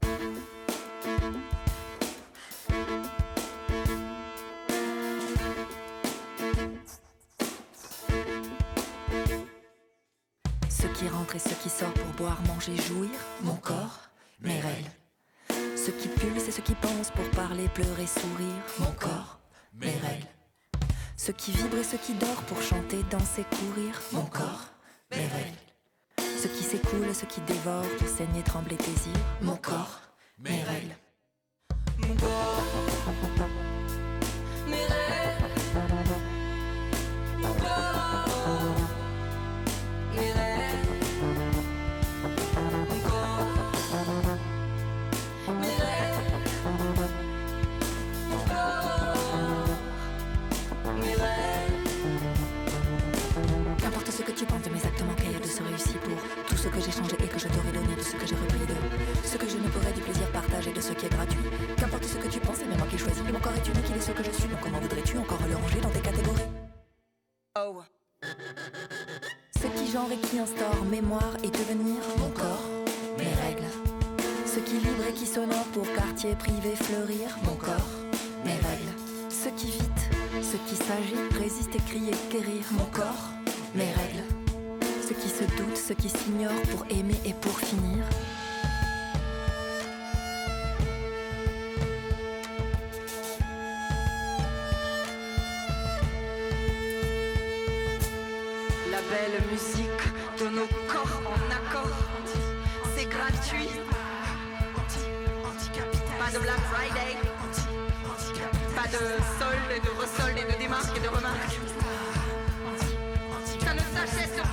Ce qui rentre et ce qui sort pour boire, manger, jouir, mon corps, mes règles. Ce qui pulse et ce qui pense pour parler, pleurer, sourire, mon corps, mes règles. Ce qui vibre et ce qui dort pour chanter, danser, courir, mon corps, mes règles. Ce qui s'écoule et ce qui dévore pour saigner, trembler, désir, mon corps, mes règles. Mon corps, mes règles. Mon corps, mes règles. Mon corps, mes règles. Mon corps, mes règles. Qu'importe ce que tu penses de mes actes manqués et de ce réussi pour tout ce que j'ai changé et que je t'aurais donné, de ce que j'ai repris, de ce que je ne pourrais du plaisir partager, de ce qui est gratuit. Qu'importe ce que tu penses, c'est même moi qui choisis. Mon corps est unique, il est ce que je suis. Donc comment voudrais-tu encore le ranger dans tes catégories? Oh. Ce qui genre et qui instaure mémoire et devenir, mon corps, mes règles. Ce qui vibre et qui sonore pour quartier privé fleurir, mon corps, mes règles. Ce qui vite, ce qui s'agit, résiste et crie et guérir, mon corps, mes règles. Ce qui se doute, ce qui s'ignore pour aimer et pour finir. La belle musique de nos corps en accord, c'est gratuit. Pas de Black Friday, pas de solde et de resolde et de démarques et de remarques. Ça ne s'achète pas.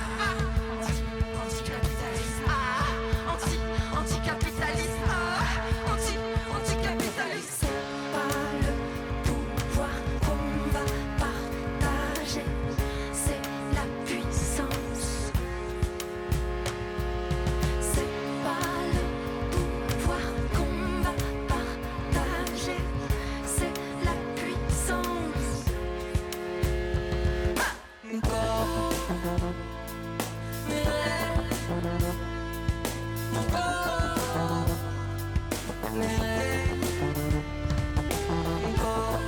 Ah, anti, anticapitaliste. Ah, anti, anticapitaliste. C'est pas le pouvoir qu'on va partager, c'est la puissance. C'est pas le pouvoir qu'on va partager, c'est la puissance. Ah, mon corps, mes rêves, mon corps, mes rêves, mon corps,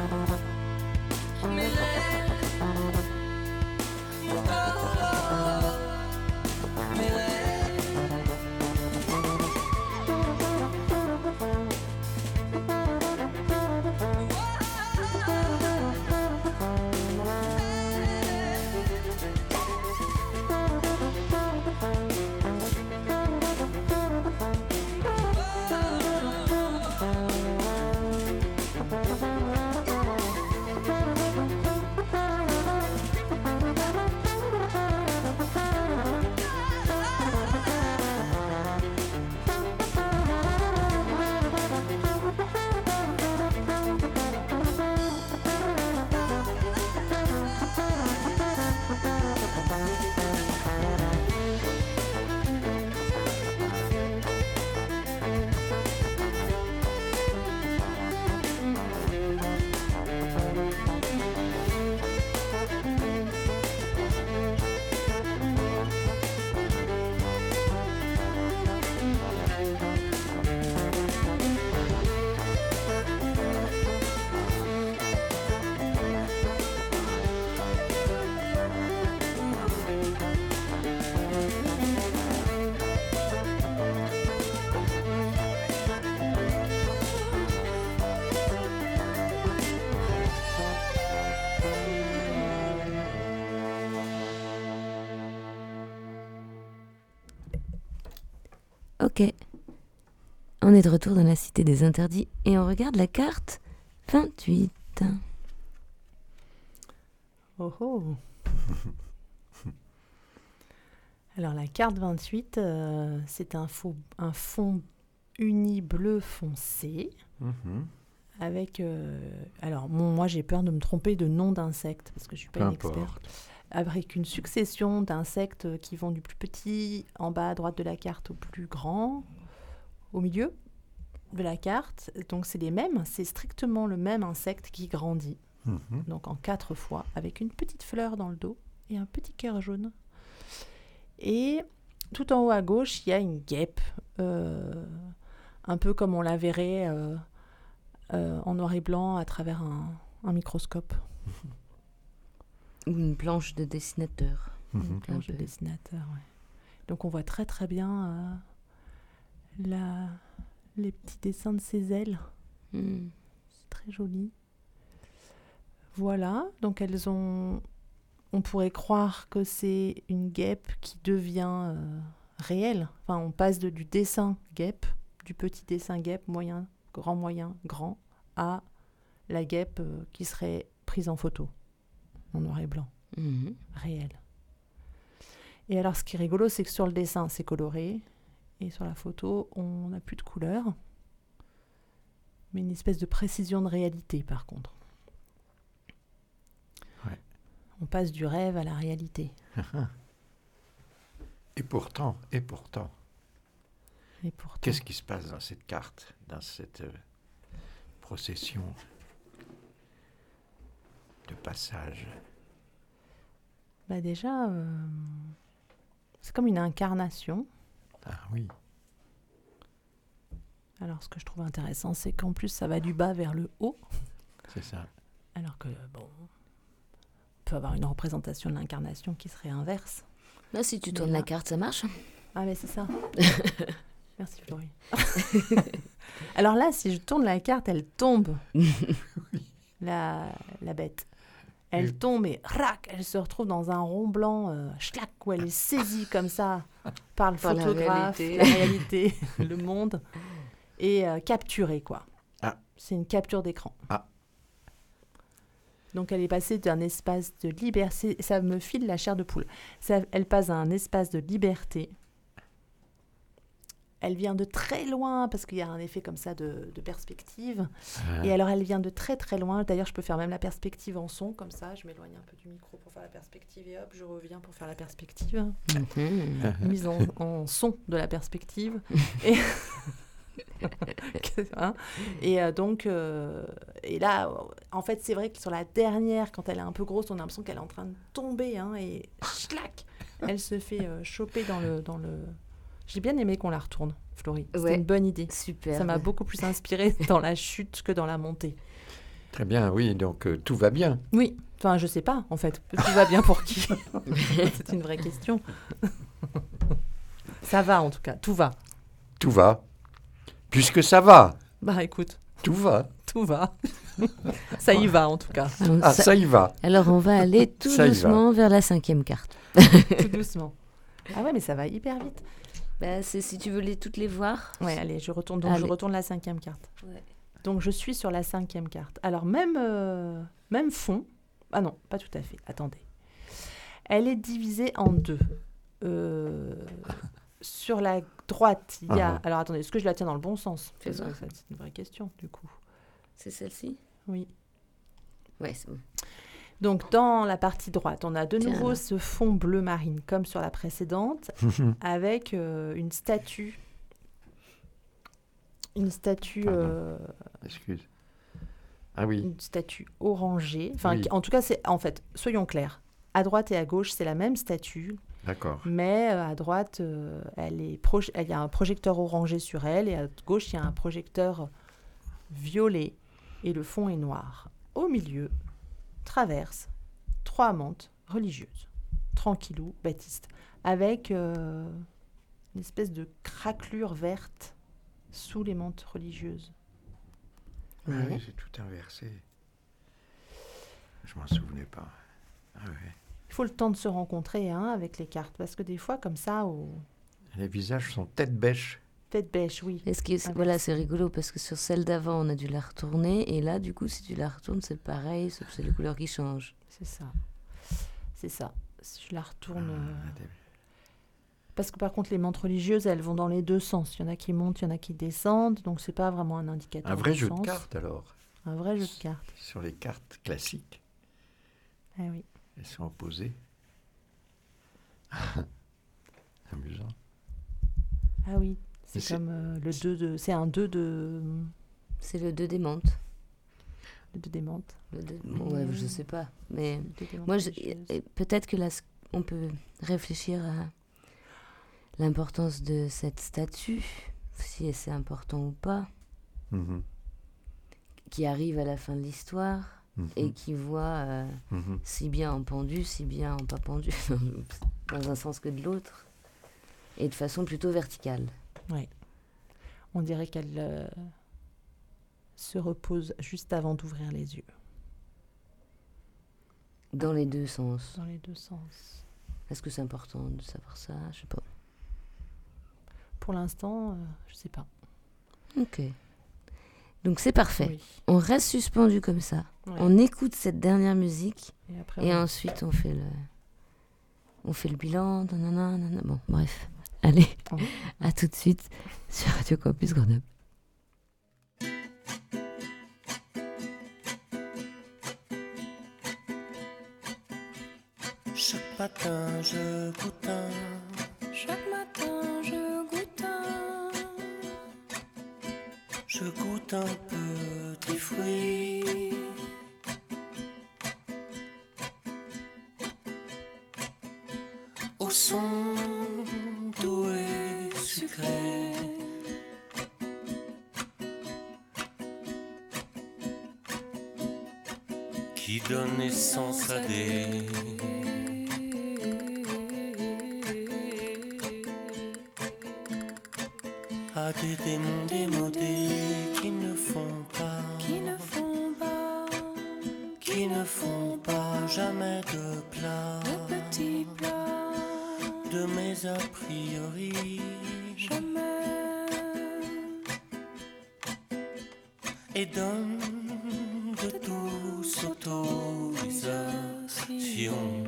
mes rêves, mon corps, mes rêves. Ok. On est de retour dans la Cité des Interdits et on regarde la carte vingt-huit. Oh oh. Alors la carte vingt-huit, euh, c'est un, faux, un fond uni bleu foncé. Mm-hmm. Avec, euh, alors bon, moi j'ai peur de me tromper de nom d'insectes parce que je suis pas Peu une importe. experte. Avec une succession d'insectes qui vont du plus petit en bas à droite de la carte au plus grand au milieu de la carte. Donc c'est les mêmes, c'est strictement le même insecte qui grandit. Mhm. donc en quatre fois, avec une petite fleur dans le dos et un petit cœur jaune. Et tout en haut à gauche, il y a une guêpe, euh, un peu comme on la verrait euh, euh, en noir et blanc à travers un, un microscope. Ou une planche de dessinateur. Mhm. Une planche de peu. dessinateur, ouais. Donc on voit très très bien euh, la, les petits dessins de ses ailes. Mm. C'est très joli. Voilà, donc elles ont... On pourrait croire que c'est une guêpe qui devient euh, réelle. Enfin, on passe de, du dessin guêpe, du petit dessin guêpe, moyen, grand, moyen, grand, à la guêpe euh, qui serait prise en photo, en noir et blanc, Mhm. réelle. Et alors, ce qui est rigolo, c'est que sur le dessin, c'est coloré, et sur la photo, on n'a plus de couleur, mais une espèce de précision de réalité, par contre. Ouais. On passe du rêve à la réalité. Et pourtant, et pourtant, Et pourtant, qu'est-ce qui se passe dans cette carte, dans cette euh, procession de passage? bah déjà, euh, c'est comme une incarnation. Ah oui, Alors, ce que je trouve intéressant, c'est qu'en plus, ça va du bas vers le haut, c'est ça. alors que, bon, on peut avoir une représentation de l'incarnation qui serait inverse. Là, si tu Mais tournes là- la carte, ça marche. Ah, mais c'est ça. Merci, Florie. Alors là, si je tourne la carte, elle tombe. la, la bête. Elle Oui. tombe et rac, elle se retrouve dans un rond blanc, euh, schlac, où elle est saisie comme ça par le Par la photographe, réalité. la réalité, le monde, et euh, capturée, quoi. Ah. C'est une capture d'écran. Ah. Donc elle est passée d'un espace de liberté, ça me file la chair de poule. Ça, elle passe à un espace de liberté. Elle vient de très loin, parce qu'il y a un effet comme ça de, de perspective. Ah, Et alors, elle vient de très très loin. D'ailleurs, je peux faire même la perspective en son, comme ça. Je m'éloigne un peu du micro pour faire la perspective et hop, je reviens pour faire la perspective. Mhm. Mise en, en son de la perspective. Et, hein et euh, donc, euh, et là, euh, en fait, c'est vrai que sur la dernière, quand elle est un peu grosse, on a l'impression qu'elle est en train de tomber. Hein, et schlac, elle se fait euh, choper dans le, dans le... J'ai bien aimé qu'on la retourne, Florie. C'était Ouais. une bonne idée. Super. Ça m'a beaucoup plus inspiré dans la chute que dans la montée. très bien, oui, donc euh, tout va bien. Oui, enfin, je sais pas, en fait. Tout va bien pour qui? C'est une vraie question. Ça va, en tout cas. Tout va. Tout va. Puisque ça va, Bah, écoute, tout va. tout va. Ça y va, en tout cas. Alors, Ah, ça- ça y va. alors, on va aller tout Ça y va. doucement vers la cinquième carte. Tout doucement. Ah ouais, mais ça va hyper vite. Bah, c'est si tu veux les, toutes les voir. Ouais, allez, je retourne, donc je Allez. retourne la cinquième carte. Ouais. Donc, je suis sur la cinquième carte. Alors, même, euh, même fond. Ah non, pas tout à fait. Attendez. Elle est divisée en deux. Euh, sur la droite, il y a... Ah. Alors, attendez, est-ce que je la tiens dans le bon sens? Fais Parce que voir. ça, c'est une vraie question, du coup. C'est celle-ci. Oui. Ouais, c'est bon. Donc, dans la partie droite, on a de Tiens, nouveau là. ce fond bleu marine, comme sur la précédente, avec euh, une statue. Une statue... Pardon. euh, Excuse. Ah oui, une statue orangée. Enfin, Oui. qui- en tout cas, c'est en fait, soyons clairs. À droite et à gauche, c'est la même statue, d'accord. mais euh, à droite, euh, elle est proje- il y a un projecteur orangé sur elle, et à gauche, il y a un projecteur violet, et le fond est noir. Au milieu, traverse trois mantes religieuses, tranquillou, baptistes, avec euh, une espèce de craquelure verte sous les mantes religieuses. Ah Ouais. oui, c'est tout inversé. Je m'en souvenais pas. Ah ouais. Il faut le temps de se rencontrer hein, avec les cartes, parce que des fois, comme ça, au Les visages sont tête bêche. tête bêche, oui. Est-ce que c'est- Inverse. voilà, c'est rigolo parce que sur celle d'avant, on a dû la retourner. Et là, du coup, si tu la retournes, c'est pareil, sauf que c'est les couleurs qui changent. C'est ça. C'est ça. Si je la retourne... Ah, euh, des- Parce que par contre, les mantes religieuses, elles vont dans les deux sens. Il y en a qui montent, il y en a qui descendent. Donc, c'est pas vraiment un indicateur. Un vrai de jeu sens. de cartes alors. Un vrai jeu de cartes. Sur les cartes classiques, Ah oui. elles sont opposées. Amusant. Ah oui. C'est Mais c'est- comme euh, le deux de... C'est un deux de... C'est le deux des menthes. Les deux démentes. Le dé- Ouais, je sais pas. Mais Les deux démentes moi, je- religieuses. et peut-être que là, ce- on peut réfléchir à l'importance de cette statue, si c'est important ou pas, Mhm. qui arrive à la fin de l'histoire Mhm. et qui voit euh, Mhm. si bien en pendu, si bien en pas pendu, dans un sens que de l'autre, et de façon plutôt verticale. Ouais. On dirait qu'elle euh, se repose juste avant d'ouvrir les yeux, Dans les deux sens. dans les deux sens. Est-ce que c'est important de savoir ça? Je sais pas. Pour l'instant, euh, je sais pas. Ok. Donc c'est parfait. Oui. On reste suspendu comme ça. Ouais. On écoute cette dernière musique Et après, et on- ensuite on fait le, on fait le bilan. Nanana, nanana. Bon, bref. Allez, Mhm. à tout de suite sur Radio Campus Grenoble. Chaque matin je goûte un, Chaque matin je goûte un, je goûte un petit fruit. Au son doux et sucré. Qui donne naissance à des à des démons démodés qui ne font pas, qui ne font pas qui ne font pas jamais de plat, de petits plats, de mes a priori, jamais. et donne de douces autorisations.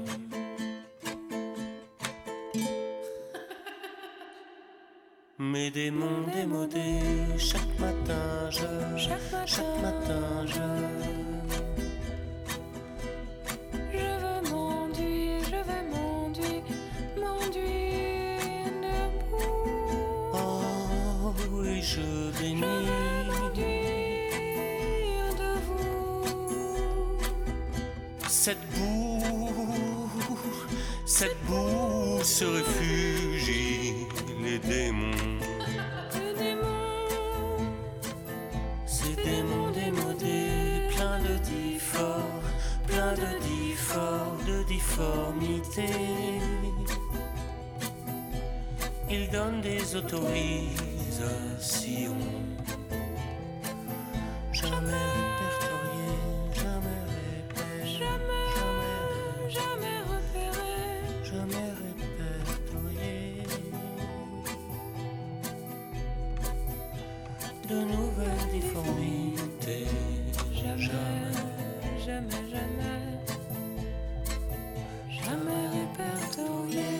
Mes démons démodés, chaque matin je, Chaque matin, chaque matin je, je veux m'enduire, je veux m'enduire, m'enduire debout. oh oui je bénis M'enduire de vous. cette boue, cette boue se réfugie, les démons. Des démons, Ces démons démodés, plein de difformes, plein de difformes, de difformités. Ils donnent des autorisations. Jamais répertoriés, jamais répétés, jamais, jamais repérés. jamais répertoriés. De nouvelles difformités, jamais. Jamais, jamais, jamais répertorié.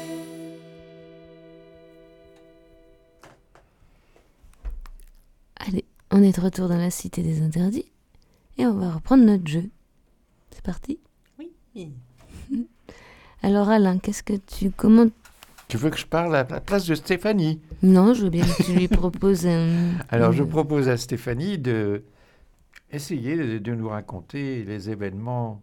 Allez, on est de retour dans la cité des interdits et on va reprendre notre jeu. C'est parti. Oui. Alors Alain, qu'est-ce que tu comment Tu veux que je parle à la place de Stéphanie? Non, je veux bien que tu lui proposes un. Alors, je une- propose à Stéphanie de essayer de, de nous raconter les événements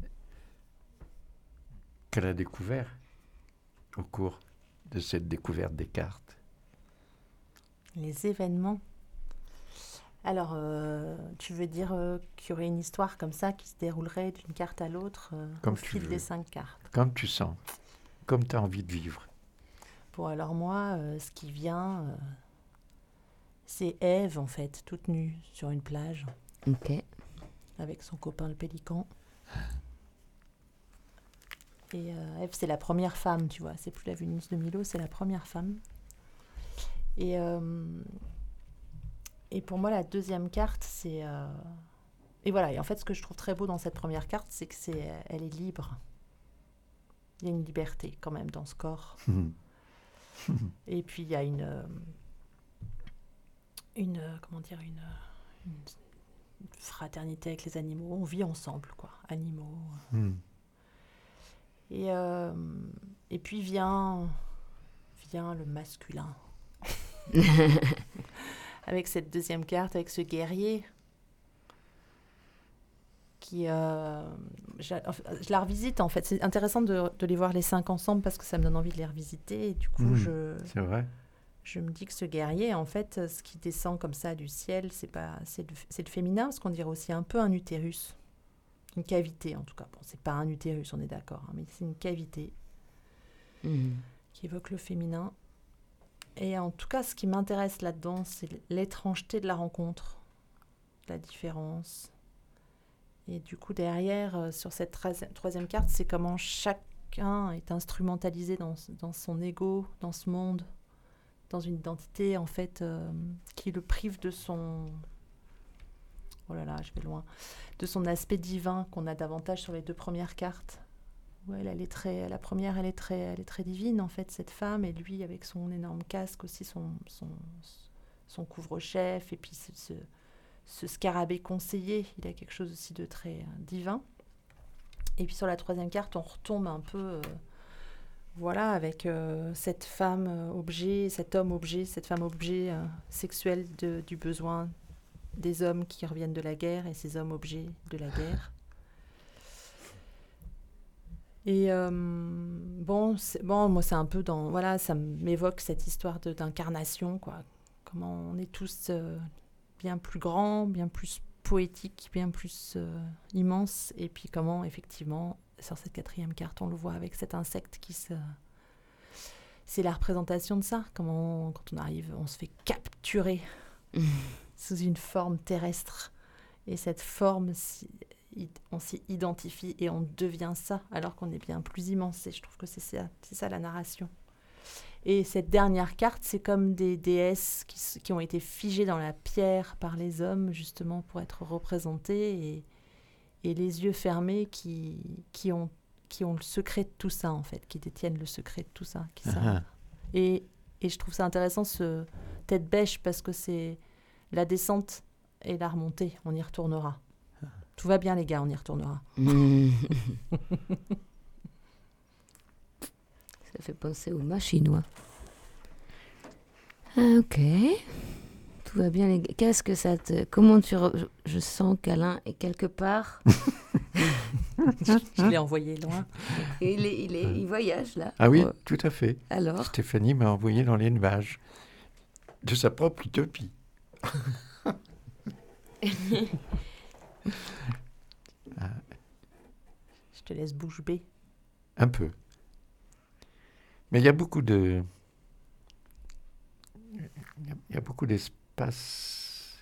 qu'elle a découverts au cours de cette découverte des cartes. Les événements. Alors, euh, tu veux dire euh, qu'il y aurait une histoire comme ça qui se déroulerait d'une carte à l'autre euh, Comme au tu fil veux. des cinq cartes. Comme tu sens, comme tu as envie de vivre. Bon, alors moi, euh, ce qui vient, euh, c'est Ève, en fait, toute nue sur une plage, Ok. avec son copain le pélican. Et euh, Ève, c'est la première femme, tu vois. C'est plus la Vénus de Milo, c'est la première femme. Et, euh, et pour moi, la deuxième carte, c'est... euh, Et voilà, et en fait, ce que je trouve très beau dans cette première carte, c'est que c'est, elle est libre. Il y a une liberté, quand même, dans ce corps. Et puis, il y a une... euh, Une... euh, Comment dire Une... euh, une fraternité avec les animaux. On vit ensemble, quoi. Animaux... Hmm. Et, euh, et puis vient, vient le masculin. Avec cette deuxième carte, avec ce guerrier. qui euh, je, je la revisite en fait. C'est intéressant de, de les voir les cinq ensemble parce que ça me donne envie de les revisiter. Et du coup, Mmh, je, c'est vrai. je me dis que ce guerrier, en fait, ce qui descend comme ça du ciel, c'est pas, c'est le, c'est le féminin, parce qu'on dirait aussi un peu un utérus, une cavité en tout cas. Bon, c'est pas un utérus, on est d'accord, hein, mais c'est une cavité Mmh. qui évoque le féminin. Et en tout cas, ce qui m'intéresse là-dedans, c'est l'étrangeté de la rencontre, la différence. Et du coup, derrière, euh, sur cette troisième, troisième carte, c'est comment chacun est instrumentalisé dans, dans son ego, dans ce monde, dans une identité, en fait, euh, qui le prive de son... Oh là là, je vais loin. De son aspect divin qu'on a davantage sur les deux premières cartes. Ouais, elle, elle est très, la première, elle est très, elle est très divine, en fait, cette femme. Et lui, avec son énorme casque aussi, son, son, son couvre-chef, et puis ce... ce ce scarabée conseiller, il a quelque chose aussi de très euh, divin. Et puis sur la troisième carte, on retombe un peu, euh, voilà, avec euh, cette femme euh, objet, cet homme objet, cette femme objet euh, sexuel de, du besoin des hommes qui reviennent de la guerre et ces hommes objets de la guerre. Et euh, bon, c'est, bon, moi c'est un peu dans, voilà, ça m'évoque cette histoire de, d'incarnation, quoi. Comment on est tous euh, bien plus grands, bien plus poétiques, bien plus euh, immenses, et puis comment effectivement sur cette quatrième carte on le voit avec cet insecte qui se... C'est la représentation de ça, comment quand on arrive on se fait capturer mmh. sous une forme terrestre, et cette forme on s'y identifie et on devient ça alors qu'on est bien plus immense, et je trouve que c'est ça, c'est ça la narration. Et cette dernière carte, c'est comme des déesses qui, qui ont été figées dans la pierre par les hommes, justement, pour être représentées, et, et les yeux fermés qui, qui, ont, qui ont le secret de tout ça, en fait, qui détiennent le secret de tout ça. Qui uh-huh. et, et je trouve ça intéressant, ce tête bêche, parce que c'est la descente et la remontée. On y retournera. Tout va bien, les gars, on y retournera. Ça fait penser aux mâts chinois. Ah, ok. Tout va bien, les gars. Qu'est-ce que ça te... Comment tu... Re... Je, je sens qu'Alain est quelque part. Je l'ai envoyé loin. Et il, est, il, est, il voyage, là. Ah oui, oh. Tout à fait. Alors Stéphanie m'a envoyé dans les nuages de sa propre utopie. ah. Je te laisse bouche bée. Un peu. Mais il y a beaucoup de... Il y a beaucoup d'espace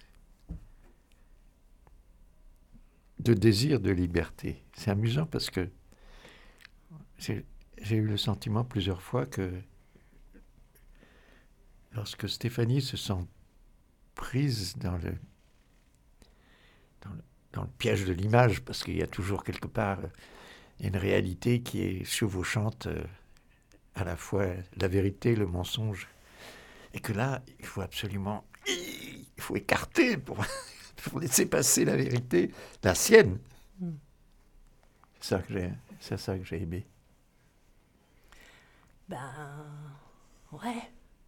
de désir de liberté. C'est amusant parce que j'ai, j'ai eu le sentiment plusieurs fois que lorsque Stéphanie se sent prise dans le, dans le, dans le piège de l'image, parce qu'il y a toujours quelque part une réalité qui est chevauchante, à la fois la vérité, le mensonge, et que là, il faut absolument, il faut écarter pour, pour laisser passer la vérité, la sienne. Mm. C'est ça que j'ai, c'est ça que j'ai aimé. Ben, ouais.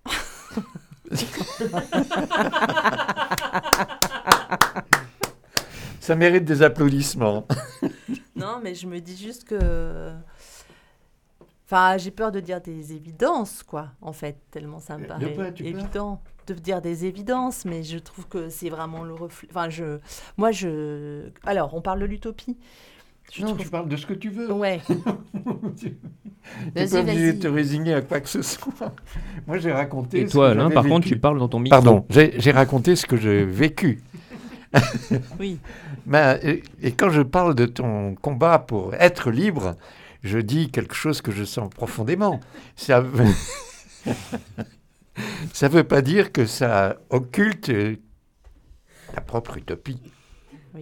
Ça mérite des applaudissements. Non, mais je me dis juste que... Enfin, j'ai peur de dire des évidences, quoi, en fait, tellement ça me paraît quoi, évident de dire des évidences, mais je trouve que c'est vraiment le reflet... Enfin, je... Moi, je... Alors, on parle de l'utopie. Je non, trouve... tu parles de ce que tu veux. Ouais. Tu n'es pas obligé de te résigner à quoi que ce soit. Moi, j'ai raconté... Et toi, Alain, par vécu. Contre, tu parles dans ton micro. Pardon, j'ai, j'ai raconté ce que j'ai vécu. Oui. Mais, et, et quand je parle de ton combat pour être libre, je dis quelque chose que je sens profondément. Ça veut... ça veut pas dire que ça occulte ta propre utopie. Oui.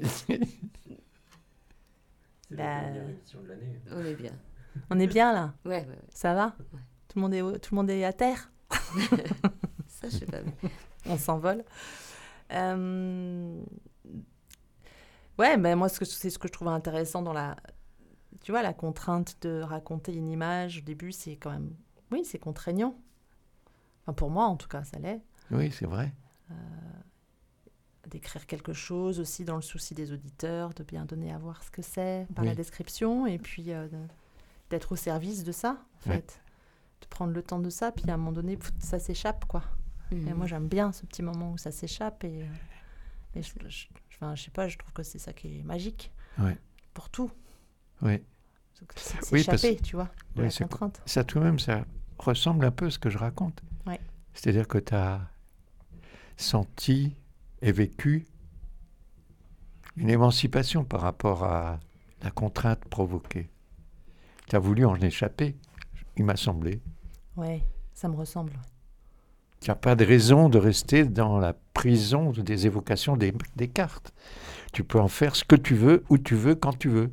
Bah, on est bien. On est bien là. Ouais, ouais, ouais. Ça va ouais. Tout le monde est tout le monde est à terre. Ça, je sais pas. On s'envole. Euh... Ouais, mais moi, ce que, c'est ce que je trouve intéressant dans la, tu vois, la contrainte de raconter une image. Au début, c'est quand même, oui, c'est contraignant. Enfin, pour moi, en tout cas, ça l'est. Oui, c'est vrai. Euh... d'écrire quelque chose aussi dans le souci des auditeurs, de bien donner à voir ce que c'est par Oui. la description, et puis euh, de, d'être au service de ça, en Oui. fait. De prendre le temps de ça, puis à un moment donné, pff, ça s'échappe, quoi. Mmh. Et moi, j'aime bien ce petit moment où ça s'échappe, et, euh, et je, je, enfin, je sais pas, je trouve que c'est ça qui est magique, Ouais. pour tout. Oui. C'est, c'est Oui, s'échapper, parce- tu vois, de oui, la c'est- contrainte. Ça, tout de même, ça ressemble un peu à ce que je raconte. Ouais. C'est-à-dire que tu as senti et vécu une émancipation par rapport à la contrainte provoquée. Tu as voulu en échapper, il m'a semblé. Ouais, ça me ressemble. Il n'y a pas de raison de rester dans la prison des évocations des, des cartes. Tu peux en faire ce que tu veux, où tu veux, quand tu veux.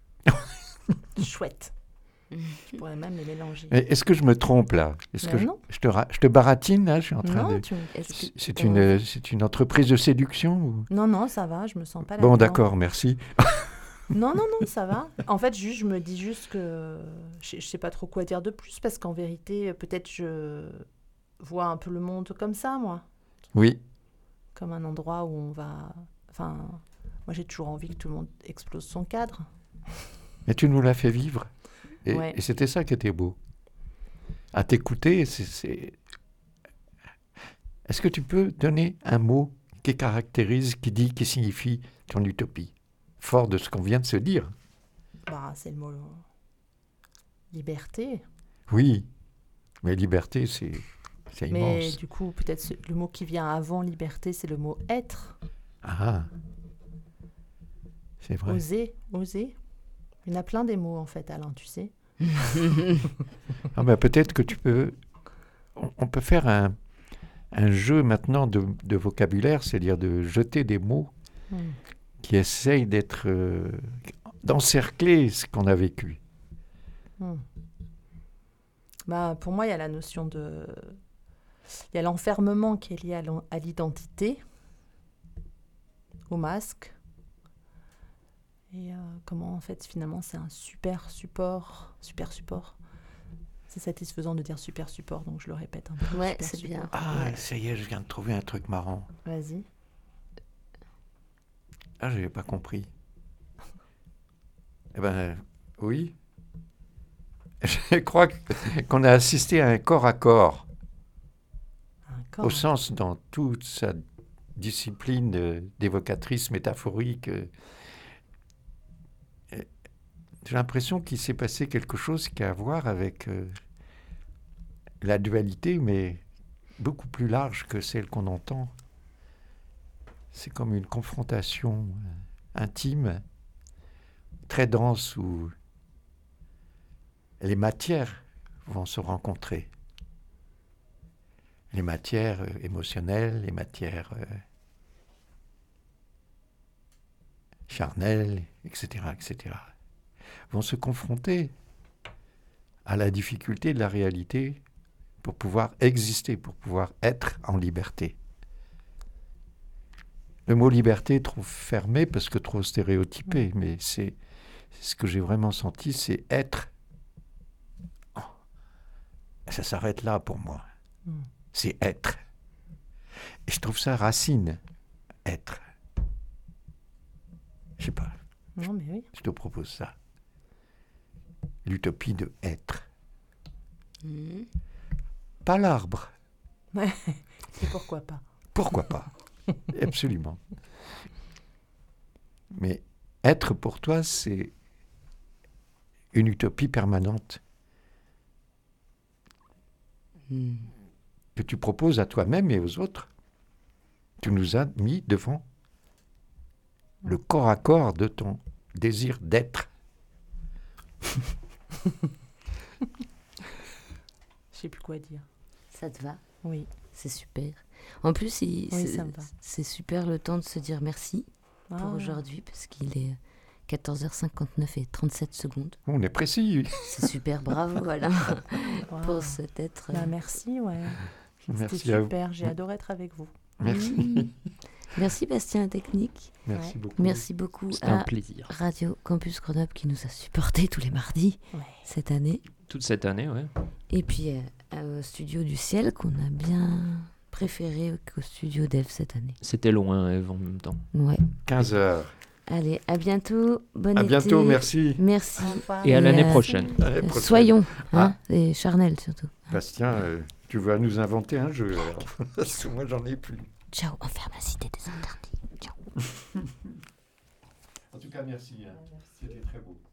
Chouette. Je pourrais même les mélanger. Et est-ce que je me trompe là? Est-ce Ben que je, non. je te, ra- je te baratine là? Je suis en train Non, de... tu... Est-ce que- C'est une, c'est une entreprise de séduction ou... non, non, ça va, je me sens pas là. Bon, d'accord, merci. Non, non, non, ça va. En fait, juste, je me dis juste que je, je sais pas trop quoi dire de plus, parce qu'en vérité, peut-être je vois un peu le monde comme ça, moi. Oui, Comme un endroit où on va... Enfin, moi, j'ai toujours envie que tout le monde explose son cadre. mais tu nous l'as fait vivre. Et, Ouais. et c'était ça qui était beau. À t'écouter, c'est, c'est... Est-ce que tu peux donner un mot qui caractérise, qui dit, qui signifie ton utopie, fort de ce qu'on vient de se dire? Bah, c'est le mot liberté. Oui, mais liberté, c'est, c'est Mais immense. du coup, peut-être ce- le mot qui vient avant liberté, c'est le mot être. Ah, c'est vrai. Oser, oser. Il y en a plein des mots, en fait, Alain, tu sais. Ah ben, peut-être que tu peux... On, on peut faire un, un jeu maintenant de, de vocabulaire, c'est-à-dire de jeter des mots Hmm. qui essayent d'être... euh, d'encercler ce qu'on a vécu. Hmm. Bah, pour moi, il y a la notion de... Il y a l'enfermement qui est lié à l'en- à l'identité, au masque. Et euh, comment, en fait, finalement, c'est un super support. Super support. C'est satisfaisant de dire super support, donc je le répète un peu. Ouais, super c'est support. bien. Ah, Ouais. ça y est, je viens de trouver un truc marrant. Vas-y. Ah, je n'avais pas compris. Eh ben, euh, oui. Je crois que- qu'on a assisté à un corps à corps, Un corps. au sens dans toute sa discipline euh, d'évocatrice métaphorique. euh, et J'ai l'impression qu'il s'est passé quelque chose qui a à voir avec euh, la dualité, mais beaucoup plus large que celle qu'on entend. C'est comme une confrontation euh, intime, très dense, où les matières vont se rencontrer. Les matières euh, émotionnelles, les matières euh, charnelles, et cetera, et cetera, vont se confronter à la difficulté de la réalité pour pouvoir exister, pour pouvoir être en liberté. Le mot liberté est trop fermé parce que trop stéréotypé, mais c'est ce que j'ai vraiment senti, c'est être. Oh, ça s'arrête là pour moi. Mm. C'est être. Et je trouve ça racine, être. Je sais pas, Non, mais oui. je te propose ça. L'utopie de être. Mhm. Pas l'arbre. Et pourquoi pas? Pourquoi pas? Absolument. Mais être pour toi, c'est une utopie permanente Mhm. que tu proposes à toi-même et aux autres. Tu nous as mis devant le corps à corps de ton désir d'être. Je sais plus quoi dire. Ça te va? Oui. C'est super. En plus, il- Oui, c'est, ça me va. c'est super le temps de se dire merci pour Ah. aujourd'hui, parce qu'il est quatorze heures cinquante-neuf et trente-sept secondes. On est précis. C'est super, bravo Alain, Wow. pour cet être. Bah, merci, ouais. Merci C'était à vous. super, j'ai adoré être avec vous. Merci. Mmh. Merci Bastien Technique. Merci Ouais. beaucoup. Merci beaucoup C'était un à plaisir. Radio Campus Grenoble qui nous a supportés tous les mardis Ouais. cette année. Toute cette année, ouais. Et puis euh, au Studio du Ciel qu'on a bien préféré qu'au studio d'Eve cette année. C'était loin, Eve, en même temps. Ouais. quinze heures. Allez, à bientôt. Bonne À été. bientôt, merci. Merci. Et à l'année euh, prochaine. L'année prochaine. Soyons, hein, Ah. et charnels surtout. Bastien, euh, tu vas nous inventer un jeu, alors. Parce que moi, j'en ai plus. Ciao, on ferme la cité des interdits. Ciao. En tout cas, merci. Hein. C'était très beau.